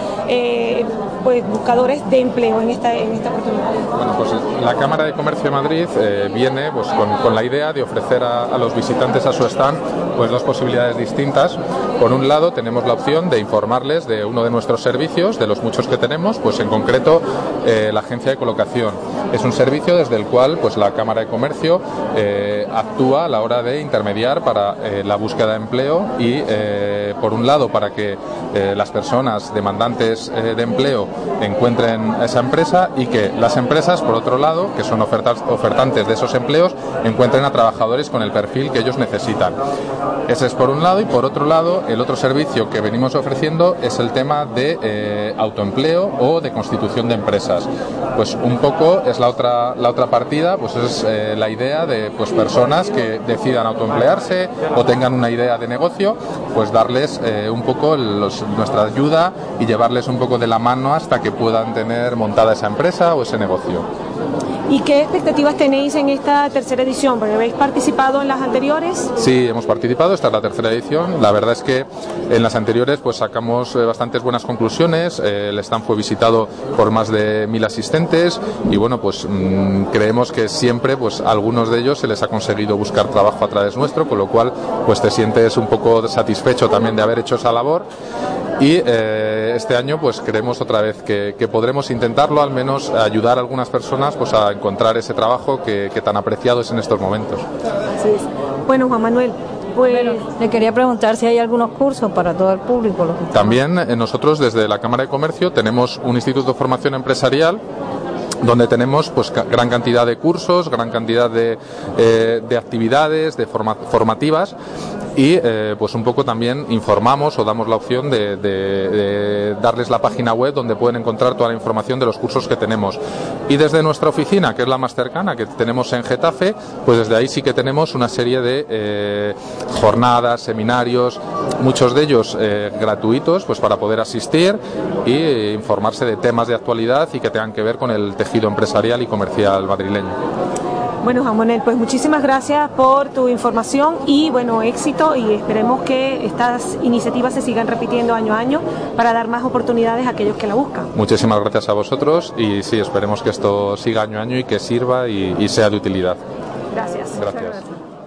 buscadores de empleo en esta oportunidad. Bueno, pues la Cámara de Comercio de Madrid viene pues, con la idea de ofrecer a los visitantes a su stand pues 2 posibilidades distintas. Por un lado, tenemos la opción de informarles de uno de nuestros servicios, de los muchos que tenemos, pues en concreto la agencia de colocación. Es un servicio desde el cual pues la Cámara de Comercio actúa a la hora de intermediar para la búsqueda de empleo y, por un lado, para que las personas demandantes de empleo encuentren esa empresa, y que las empresas, por otro lado, que son ofertantes de esos empleos, encuentren a trabajadores con el perfil que ellos necesitan. Ese es por un lado, y por otro lado, el otro servicio que venimos ofreciendo es el tema de autoempleo o de constitución de empresas. Pues un poco es la otra partida, pues es la idea de pues personas que decidan autoemplearse o tengan una idea de negocio, pues darles un poco nuestra ayuda y llevarles un poco de la mano hasta que puedan tener montada esa empresa o ese negocio. ¿Y qué expectativas tenéis en esta tercera edición? ¿Porque habéis participado en las anteriores? Sí, hemos participado, esta es la tercera edición. La verdad es que en las anteriores pues sacamos bastantes buenas conclusiones. El stand fue visitado por más de 1000 asistentes y bueno, pues creemos que siempre pues a algunos de ellos se les ha conseguido buscar trabajo a través nuestro, con lo cual pues te sientes un poco satisfecho también de haber hecho esa labor. Y este año pues creemos otra vez que podremos intentarlo, al menos ayudar a algunas personas pues a encontrar ese trabajo que tan apreciado es en estos momentos. Así es. Bueno, Juan Manuel, pues le quería preguntar si hay algunos cursos para todo el público. También nosotros desde la Cámara de Comercio tenemos un instituto de formación empresarial donde tenemos pues gran cantidad de cursos, gran cantidad de actividades formativas y pues un poco también informamos o damos la opción de darles la página web donde pueden encontrar toda la información de los cursos que tenemos. Y desde nuestra oficina, que es la más cercana, que tenemos en Getafe, pues desde ahí sí que tenemos una serie de jornadas, seminarios, muchos de ellos gratuitos, pues para poder asistir y informarse de temas de actualidad y que tengan que ver con el tejido empresarial y comercial madrileño. Bueno, Juan Manuel, pues muchísimas gracias por tu información y bueno, éxito, y esperemos que estas iniciativas se sigan repitiendo año a año para dar más oportunidades a aquellos que la buscan. Muchísimas gracias a vosotros y sí, esperemos que esto siga año a año y que sirva y sea de utilidad. Gracias. Gracias.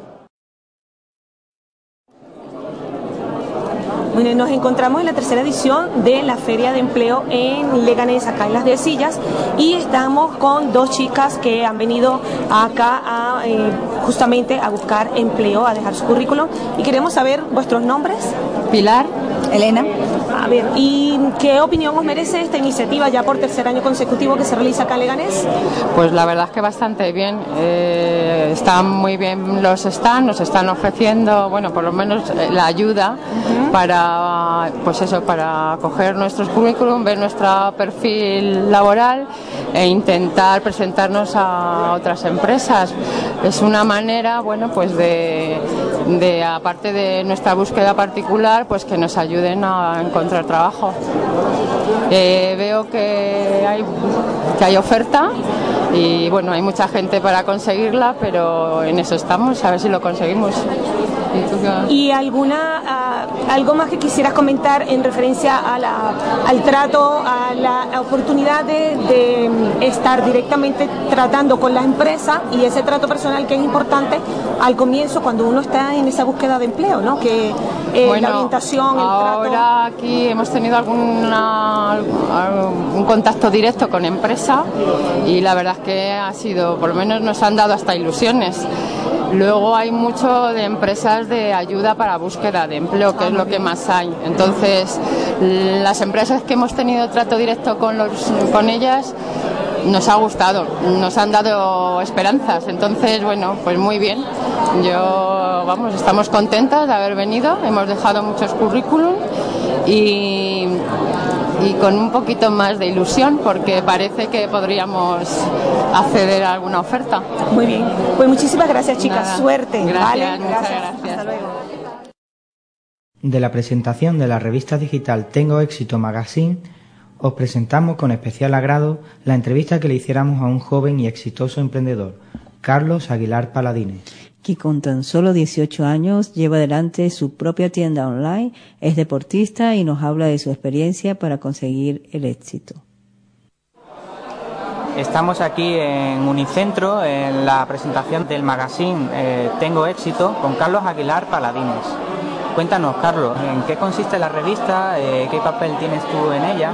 Bueno, nos encontramos en la tercera edición de la Feria de Empleo en Leganés, acá en Las Dehesillas, y estamos con 2 chicas que han venido acá justamente a buscar empleo, a dejar su currículum, y queremos saber vuestros nombres. Pilar, Elena. A ver, ¿y qué opinión os merece esta iniciativa ya por tercer año consecutivo que se realiza acá en Leganés? Pues la verdad es que bastante bien. Están muy bien los stands, nos están ofreciendo, bueno, por lo menos la ayuda para, pues eso, para coger nuestros currículum, ver nuestro perfil laboral e intentar presentarnos a otras empresas. Es una manera, bueno, pues de aparte de nuestra búsqueda particular, pues que nos ayuden a encontrar trabajo. Veo que hay oferta y bueno, hay mucha gente para conseguirla, pero en eso estamos, a ver si lo conseguimos. ¿Y algo más que quisieras comentar en referencia al trato, a la oportunidad de estar directamente tratando con la empresa y ese trato personal que es importante al comienzo cuando uno está en esa búsqueda de empleo, ¿no? Que la orientación, el trato. Ahora aquí hemos tenido un contacto directo con empresa y la verdad es que ha sido, por lo menos nos han dado hasta ilusiones. Luego hay mucho de empresas de ayuda para búsqueda de empleo, que es lo que más hay. Entonces, las empresas que hemos tenido trato directo con ellas nos ha gustado, nos han dado esperanzas. Entonces, bueno, pues muy bien. Estamos contentas de haber venido, hemos dejado muchos currículum y con un poquito más de ilusión porque parece que podríamos acceder a alguna oferta. Muy bien, pues muchísimas gracias, chicas. Nada. Suerte. Gracias, ¿vale? muchas gracias. Hasta luego. De la presentación de la revista digital Tengo Éxito Magazine, os presentamos con especial agrado la entrevista que le hiciéramos a un joven y exitoso emprendedor, Carlos Aguilar Paladines, que con tan solo 18 años lleva adelante su propia tienda online, es deportista y nos habla de su experiencia para conseguir el éxito. Estamos aquí en Unicentro en la presentación del magazine Tengo Éxito con Carlos Aguilar Paladines. Cuéntanos, Carlos, ¿en qué consiste la revista? ¿Qué papel tienes tú en ella?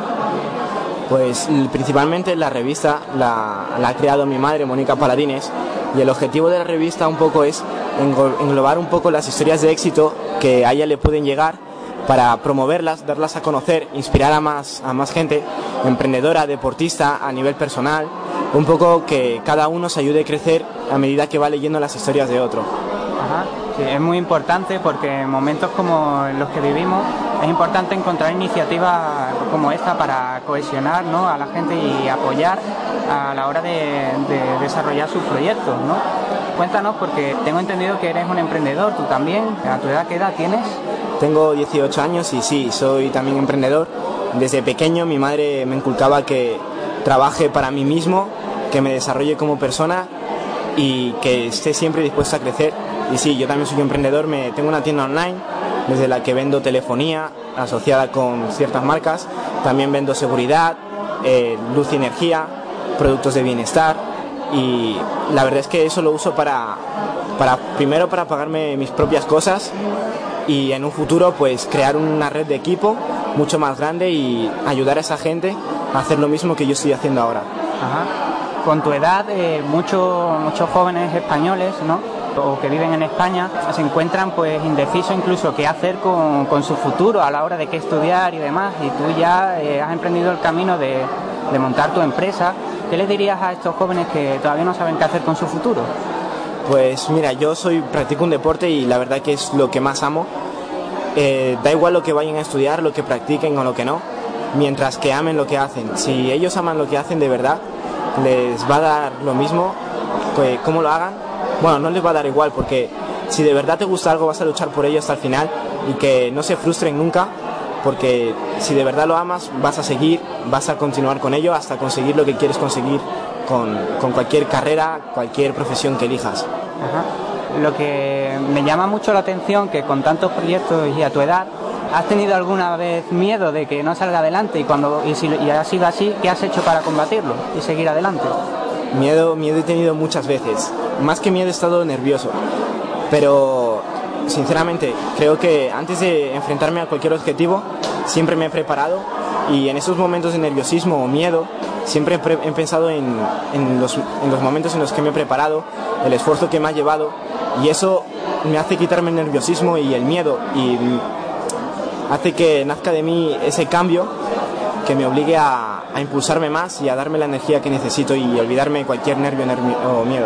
Pues principalmente la revista la ha creado mi madre, Mónica Paladines, y el objetivo de la revista un poco es englobar un poco las historias de éxito que a ella le pueden llegar para promoverlas, darlas a conocer, inspirar a más gente, emprendedora, deportista, a nivel personal, un poco que cada uno se ayude a crecer a medida que va leyendo las historias de otro. Ajá. Sí, es muy importante porque en momentos como los que vivimos es importante encontrar iniciativas como esta para cohesionar, ¿no?, a la gente y apoyar a la hora de desarrollar sus proyectos, ¿no? Cuéntanos, porque tengo entendido que eres un emprendedor, tú también. ¿A tu edad qué edad tienes? Tengo 18 años y sí, soy también emprendedor. Desde pequeño mi madre me inculcaba que trabaje para mí mismo, que me desarrolle como persona y que esté siempre dispuesto a crecer. Y sí, yo también soy emprendedor, tengo una tienda online desde la que vendo telefonía asociada con ciertas marcas, también vendo seguridad, luz y energía, productos de bienestar, y la verdad es que eso lo uso primero para pagarme mis propias cosas y en un futuro pues crear una red de equipo mucho más grande y ayudar a esa gente a hacer lo mismo que yo estoy haciendo ahora. Ajá. Con tu edad, muchos jóvenes españoles, ¿no?, o que viven en España, se encuentran pues indecisos incluso qué hacer con su futuro a la hora de qué estudiar y demás, y tú ya has emprendido el camino de montar tu empresa. ¿Qué les dirías a estos jóvenes que todavía no saben qué hacer con su futuro? Pues mira, practico un deporte y la verdad que es lo que más amo. Da igual lo que vayan a estudiar, lo que practiquen o lo que no, mientras que amen lo que hacen. Si ellos aman lo que hacen de verdad, les va a dar lo mismo que cómo lo hagan. Bueno, no les va a dar igual, porque si de verdad te gusta algo vas a luchar por ello hasta el final y que no se frustren nunca, porque si de verdad lo amas vas a seguir, vas a continuar con ello hasta conseguir lo que quieres conseguir con cualquier carrera, cualquier profesión que elijas. Ajá. Lo que me llama mucho la atención que con tantos proyectos y a tu edad, ¿has tenido alguna vez miedo de que no salga adelante? Y ha sido así, ¿qué has hecho para combatirlo y seguir adelante? Miedo he tenido muchas veces. Más que miedo he estado nervioso. Pero sinceramente creo que antes de enfrentarme a cualquier objetivo siempre me he preparado, y en esos momentos de nerviosismo o miedo siempre he pensado en los momentos en los que me he preparado, el esfuerzo que me ha llevado, y eso me hace quitarme el nerviosismo y el miedo y hace que nazca de mí ese cambio que me obligue a impulsarme más y a darme la energía que necesito y olvidarme de cualquier nervio o miedo.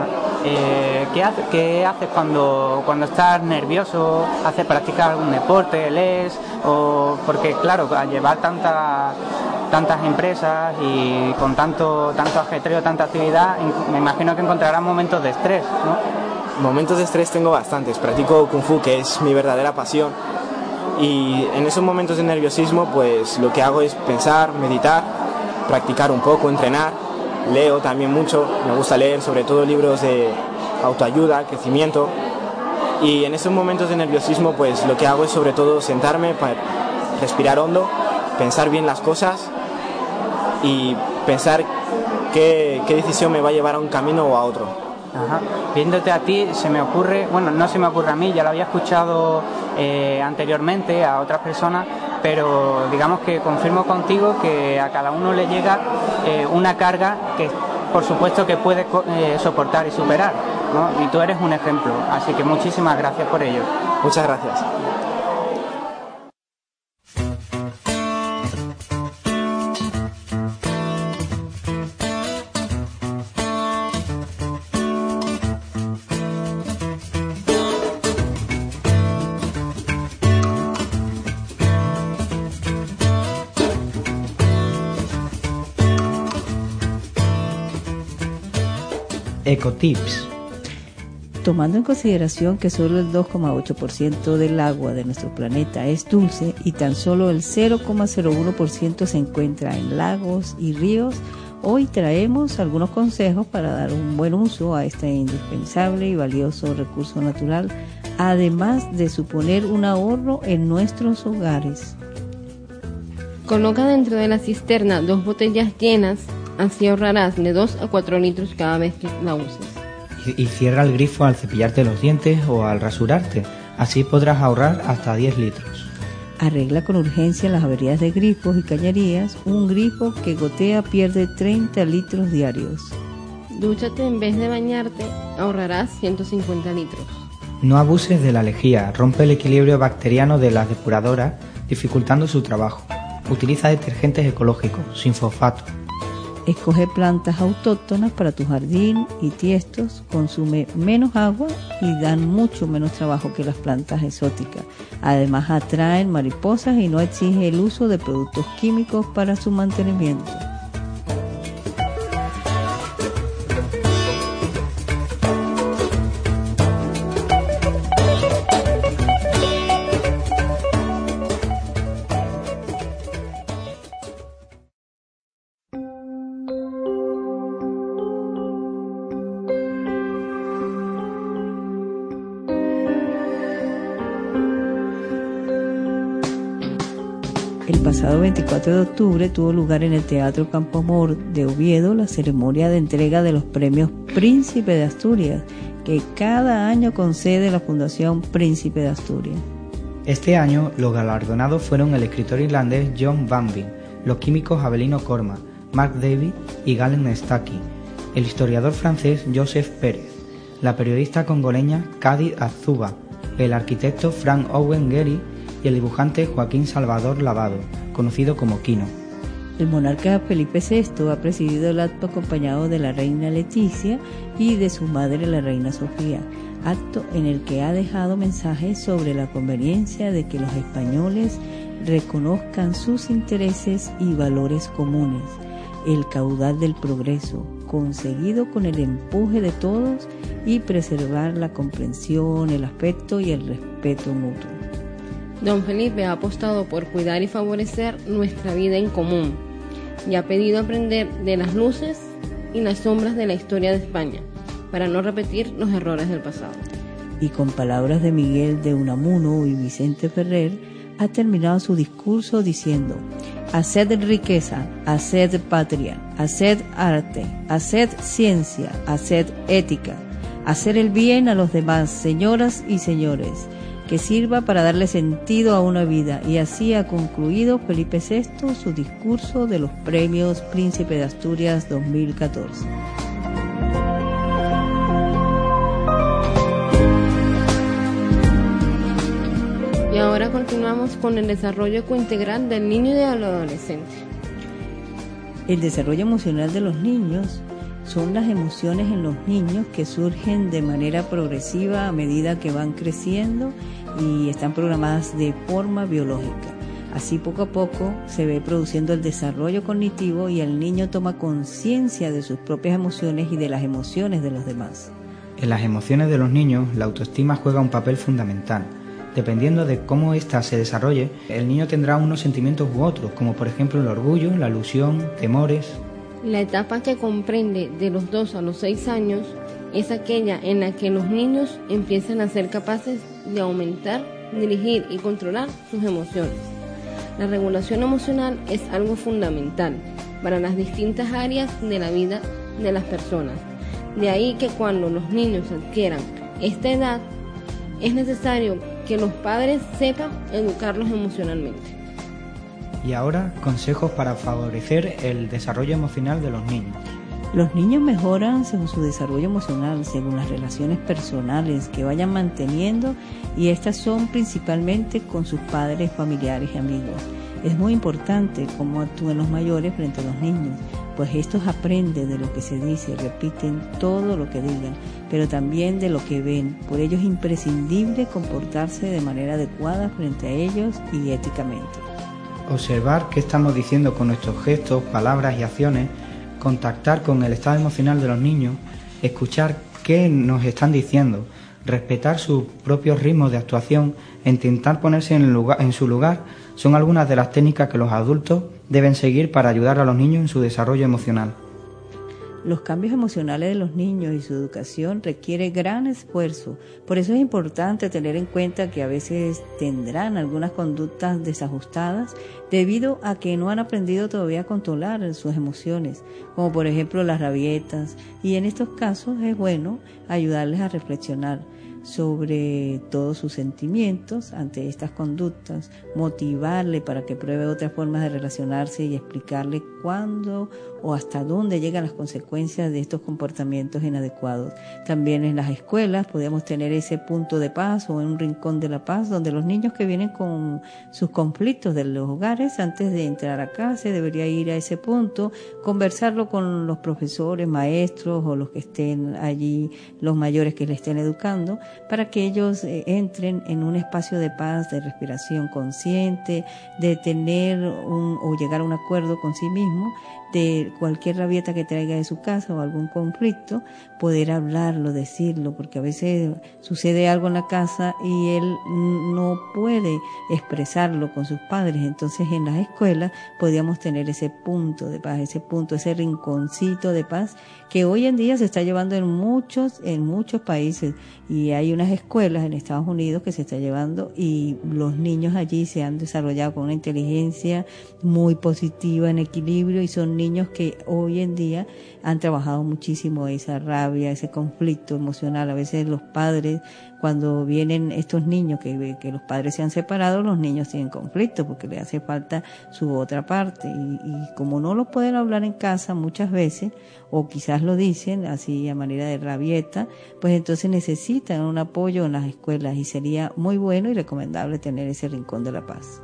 ¿Qué haces cuando estás nervioso? ¿Practicas algún deporte? ¿Lees? Porque claro, al llevar tantas empresas y con tanto ajetreo, tanta actividad, me imagino que encontrarás momentos de estrés, ¿no? momentos de estrés tengo bastantes. Practico Kung Fu, que es mi verdadera pasión. Y en esos momentos de nerviosismo, pues lo que hago es pensar, meditar, practicar un poco, entrenar. Leo también mucho, me gusta leer sobre todo libros de autoayuda, crecimiento. Y en esos momentos de nerviosismo, pues lo que hago es sobre todo sentarme para respirar hondo, pensar bien las cosas y pensar qué decisión me va a llevar a un camino o a otro. Ajá. Viéndote a ti, se me ocurre, bueno, no se me ocurre a mí, ya lo había escuchado anteriormente a otras personas, pero digamos que confirmo contigo que a cada uno le llega una carga que por supuesto que puede soportar y superar, ¿no? Y tú eres un ejemplo, así que muchísimas gracias por ello. Muchas gracias. Ecotips. Tomando en consideración que solo el 2,8% del agua de nuestro planeta es dulce y tan solo el 0,01% se encuentra en lagos y ríos, hoy traemos algunos consejos para dar un buen uso a este indispensable y valioso recurso natural, además de suponer un ahorro en nuestros hogares. Coloca dentro de la cisterna 2 botellas llenas, así ahorrarás de 2 a 4 litros cada vez que la uses. Y cierra el grifo al cepillarte los dientes o al rasurarte, así podrás ahorrar hasta 10 litros. Arregla con urgencia las averías de grifos y cañerías. Un grifo que gotea pierde 30 litros diarios. Dúchate en vez de bañarte, ahorrarás 150 litros. No abuses de la lejía, rompe el equilibrio bacteriano de las depuradoras, dificultando su trabajo. Utiliza detergentes ecológicos, sin fosfato. Escoge plantas autóctonas para tu jardín y tiestos, consume menos agua y dan mucho menos trabajo que las plantas exóticas. Además atraen mariposas y no exige el uso de productos químicos para su mantenimiento. El pasado 24 de octubre tuvo lugar en el Teatro Campo Amor de Oviedo la ceremonia de entrega de los premios Príncipe de Asturias, que cada año concede la Fundación Príncipe de Asturias. Este año los galardonados fueron el escritor irlandés John Banville, los químicos Abelino Corma, Mark David y Galen Staki, el historiador francés Joseph Pérez, la periodista congoleña Cady Azuba, el arquitecto Frank Owen Gehry y el dibujante Joaquín Salvador Lavado, conocido como Quino. El monarca Felipe VI ha presidido el acto acompañado de la reina Leticia y de su madre la reina Sofía, acto en el que ha dejado mensajes sobre la conveniencia de que los españoles reconozcan sus intereses y valores comunes, el caudal del progreso, conseguido con el empuje de todos, y preservar la comprensión, el afecto y el respeto mutuo. Don Felipe ha apostado por cuidar y favorecer nuestra vida en común y ha pedido aprender de las luces y las sombras de la historia de España para no repetir los errores del pasado. Y con palabras de Miguel de Unamuno y Vicente Ferrer, ha terminado su discurso diciendo: haced riqueza, haced patria, haced arte, haced ciencia, haced ética, hacer el bien a los demás, señoras y señores, que sirva para darle sentido a una vida. Y así ha concluido Felipe VI su discurso de los premios Príncipe de Asturias 2014. Y ahora continuamos con el desarrollo ecointegral del niño y del adolescente. El desarrollo emocional de los niños son las emociones en los niños que surgen de manera progresiva a medida que van creciendo y están programadas de forma biológica. Así poco a poco se ve produciendo el desarrollo cognitivo y el niño toma conciencia de sus propias emociones y de las emociones de los demás. En las emociones de los niños, la autoestima juega un papel fundamental. Dependiendo de cómo ésta se desarrolle, el niño tendrá unos sentimientos u otros, como por ejemplo el orgullo, la ilusión, temores. La etapa que comprende de los 2 a los 6 años es aquella en la que los niños empiezan a ser capaces de aumentar, dirigir y controlar sus emociones. La regulación emocional es algo fundamental para las distintas áreas de la vida de las personas. De ahí que cuando los niños adquieran esta edad, es necesario que los padres sepan educarlos emocionalmente. Y ahora, consejos para favorecer el desarrollo emocional de los niños. Los niños mejoran según su desarrollo emocional, según las relaciones personales que vayan manteniendo, y estas son principalmente con sus padres, familiares y amigos. Es muy importante cómo actúen los mayores frente a los niños, pues estos aprenden de lo que se dice, repiten todo lo que digan, pero también de lo que ven. Por ello es imprescindible comportarse de manera adecuada frente a ellos y éticamente. Observar qué estamos diciendo con nuestros gestos, palabras y acciones, contactar con el estado emocional de los niños, escuchar qué nos están diciendo, respetar sus propios ritmos de actuación e intentar ponerse en su lugar son algunas de las técnicas que los adultos deben seguir para ayudar a los niños en su desarrollo emocional. Los cambios emocionales de los niños y su educación requiere gran esfuerzo. Por eso es importante tener en cuenta que a veces tendrán algunas conductas desajustadas debido a que no han aprendido todavía a controlar sus emociones, como por ejemplo las rabietas, y en estos casos es bueno ayudarles a reflexionar sobre todos sus sentimientos ante estas conductas, motivarle para que pruebe otras formas de relacionarse y explicarle cuándo o hasta dónde llegan las consecuencias de estos comportamientos inadecuados. También en las escuelas podemos tener ese punto de paz o en un rincón de la paz donde los niños que vienen con sus conflictos de los hogares, antes de entrar a clase debería ir a ese punto, conversarlo con los profesores, maestros o los que estén allí, los mayores que le estén educando, para que ellos entren en un espacio de paz, de respiración consciente, de tener o llegar a un acuerdo con sí mismo, de cualquier rabieta que traiga de su casa o algún conflicto, poder hablarlo, decirlo, porque a veces sucede algo en la casa y él no puede expresarlo con sus padres. Entonces en las escuelas podríamos tener ese punto de paz, ese rinconcito de paz que hoy en día se está llevando en muchos países, y hay unas escuelas en Estados Unidos que se está llevando, y los niños allí se han desarrollado con una inteligencia muy positiva, en equilibrio, y son niños que hoy en día han trabajado muchísimo esa rabia, ese conflicto emocional. A veces los padres, cuando vienen estos niños que los padres se han separado, los niños tienen conflicto porque le hace falta su otra parte, y como no lo pueden hablar en casa muchas veces, o quizás lo dicen así a manera de rabieta, pues entonces necesitan un apoyo en las escuelas, y sería muy bueno y recomendable tener ese rincón de la paz.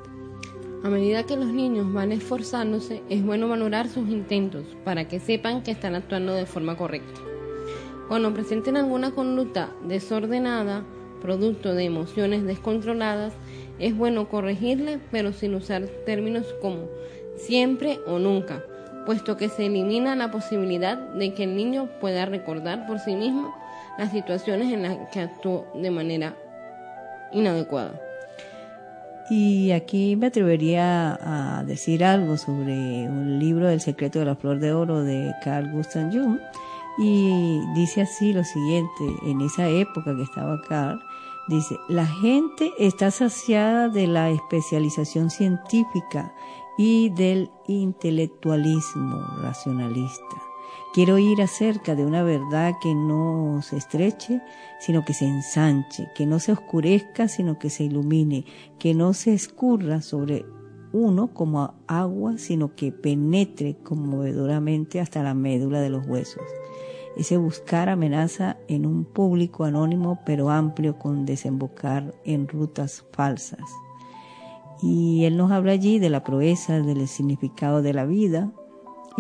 A medida que los niños van esforzándose, es bueno valorar sus intentos para que sepan que están actuando de forma correcta. Cuando presenten alguna conducta desordenada, producto de emociones descontroladas, es bueno corregirle, pero sin usar términos como siempre o nunca, puesto que se elimina la posibilidad de que el niño pueda recordar por sí mismo las situaciones en las que actuó de manera inadecuada. Y aquí me atrevería a decir algo sobre un libro, El secreto de la flor de oro, de Carl Gustav Jung, y dice así lo siguiente: en esa época que estaba Carl, dice: la gente está saciada de la especialización científica y del intelectualismo racionalista. Quiere oír acerca de una verdad que no se estreche, sino que se ensanche, que no se oscurezca, sino que se ilumine, que no se escurra sobre uno como agua, sino que penetre conmovedoramente hasta la médula de los huesos. Ese buscar amenaza en un público anónimo pero amplio, con desembocar en rutas falsas. Y él nos habla allí de la proeza, del significado de la vida, y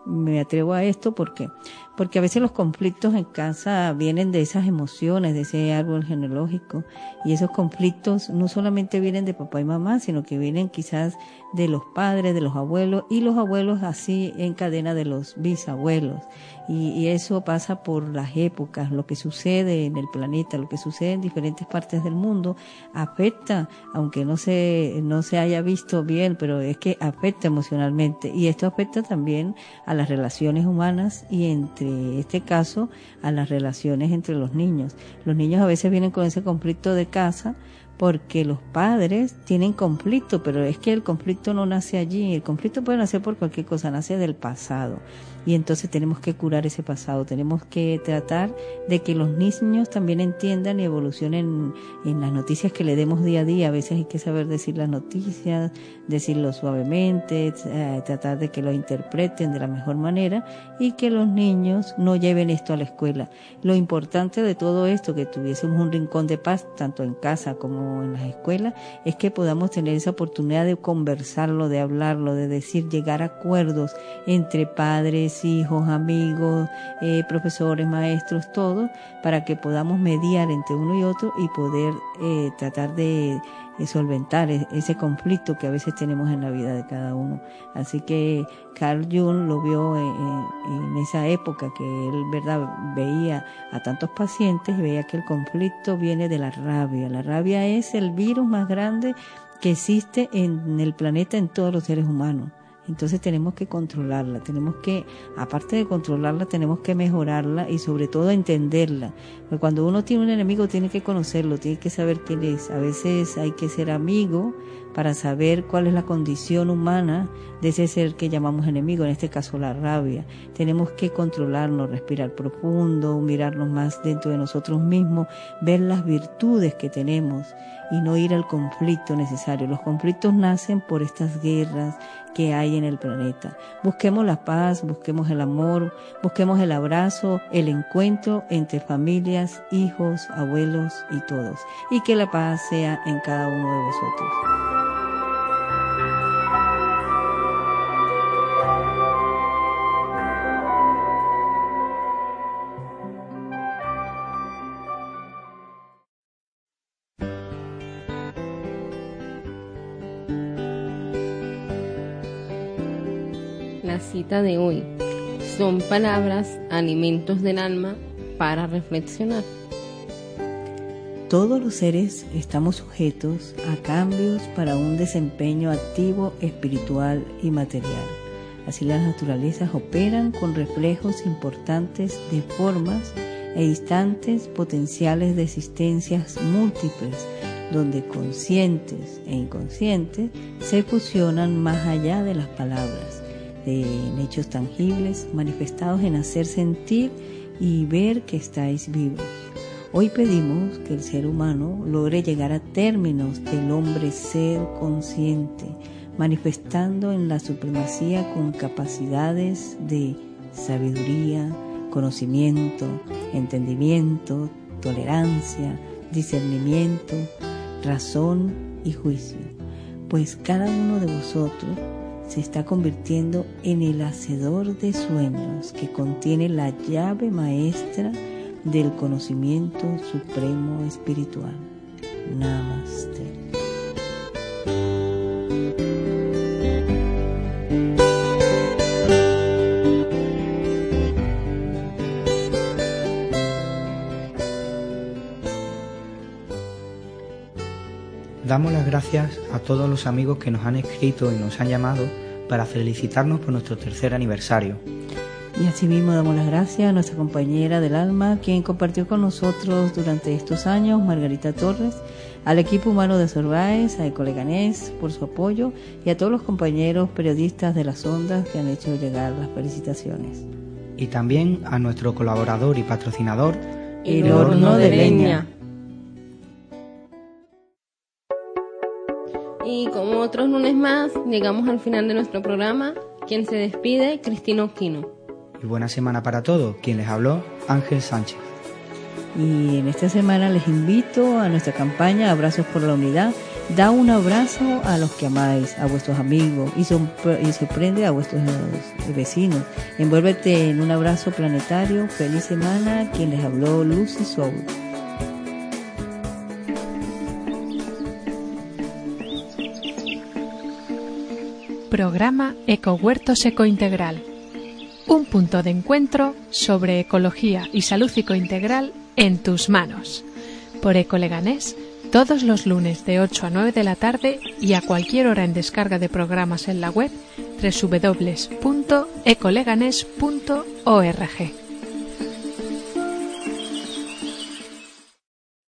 me atrevo a esto porque a veces los conflictos en casa vienen de esas emociones, de ese árbol genealógico, y esos conflictos no solamente vienen de papá y mamá, sino que vienen quizás de los padres, de los abuelos, y los abuelos así en cadena de los bisabuelos, y eso pasa por las épocas. Lo que sucede en el planeta, lo que sucede en diferentes partes del mundo afecta, aunque no se haya visto bien, pero es que afecta emocionalmente, y esto afecta también a las relaciones humanas y entre este caso a las relaciones entre los niños. Los niños a veces vienen con ese conflicto de casa porque los padres tienen conflicto, pero es que el conflicto no nace allí, el conflicto puede nacer por cualquier cosa, nace del pasado, y entonces tenemos que curar ese pasado, tenemos que tratar de que los niños también entiendan y evolucionen en las noticias que le demos día a día. A veces hay que saber decir las noticias, decirlo suavemente, tratar de que lo interpreten de la mejor manera y que los niños no lleven esto a la escuela. Lo importante de todo esto, que tuviésemos un rincón de paz, tanto en casa como en las escuelas, es que podamos tener esa oportunidad de conversarlo, de hablarlo, de decir, llegar a acuerdos entre padres, hijos, amigos, profesores, maestros, todos, para que podamos mediar entre uno y otro y poder tratar de solventar ese conflicto que a veces tenemos en la vida de cada uno. Así que Carl Jung lo vio en esa época, que él, verdad, veía a tantos pacientes y veía que el conflicto viene de la rabia. La rabia es el virus más grande que existe en el planeta, en todos los seres humanos. Entonces tenemos que controlarla, tenemos que, aparte de controlarla, tenemos que mejorarla y sobre todo entenderla. Porque cuando uno tiene un enemigo tiene que conocerlo, tiene que saber quién es. A veces hay que ser amigo para saber cuál es la condición humana de ese ser que llamamos enemigo, en este caso la rabia. Tenemos que controlarnos, respirar profundo, mirarnos más dentro de nosotros mismos, ver las virtudes que tenemos y no ir al conflicto necesario. Los conflictos nacen por estas guerras que hay en el planeta. Busquemos la paz, busquemos el amor, busquemos el abrazo, el encuentro entre familias, hijos, abuelos y todos. Y que la paz sea en cada uno de vosotros. La cita de hoy: son palabras, alimentos del alma para reflexionar. Todos los seres estamos sujetos a cambios para un desempeño activo, espiritual y material. Así las naturalezas operan con reflejos importantes de formas e instantes potenciales de existencias múltiples, donde conscientes e inconscientes se fusionan más allá de las palabras, en hechos tangibles manifestados en hacer sentir y ver que estáis vivos. Hoy pedimos que el ser humano logre llegar a términos del hombre ser consciente, manifestando en la supremacía con capacidades de sabiduría, conocimiento, entendimiento, tolerancia, discernimiento, razón y juicio, pues cada uno de vosotros se está convirtiendo en el hacedor de sueños que contiene la llave maestra del conocimiento supremo espiritual. Namaste. Damos las gracias a todos los amigos que nos han escrito y nos han llamado para felicitarnos por nuestro 3er aniversario. Y asimismo damos las gracias a nuestra compañera del alma, quien compartió con nosotros durante estos años, Margarita Torres, al equipo humano de Sorbaes, a Ecoleganés por su apoyo y a todos los compañeros periodistas de las ondas que han hecho llegar las felicitaciones. Y también a nuestro colaborador y patrocinador, El Horno de Leña. Y como otros lunes más, llegamos al final de nuestro programa. Quien se despide, Cristina Oquino. Y buena semana para todos. Quien les habló, Ángel Sánchez. Y en esta semana les invito a nuestra campaña Abrazos por la Unidad. Da un abrazo a los que amáis, a vuestros amigos y sorprende a vuestros vecinos. Envuélvete en un abrazo planetario. Feliz semana. Quien les habló, Lucy Soul. Programa Ecohuertos Ecointegral. Un punto de encuentro sobre ecología y salud ecointegral en tus manos. Por Ecoleganés, todos los lunes de 8 a 9 de la tarde y a cualquier hora en descarga de programas en la web www.ecoleganés.org.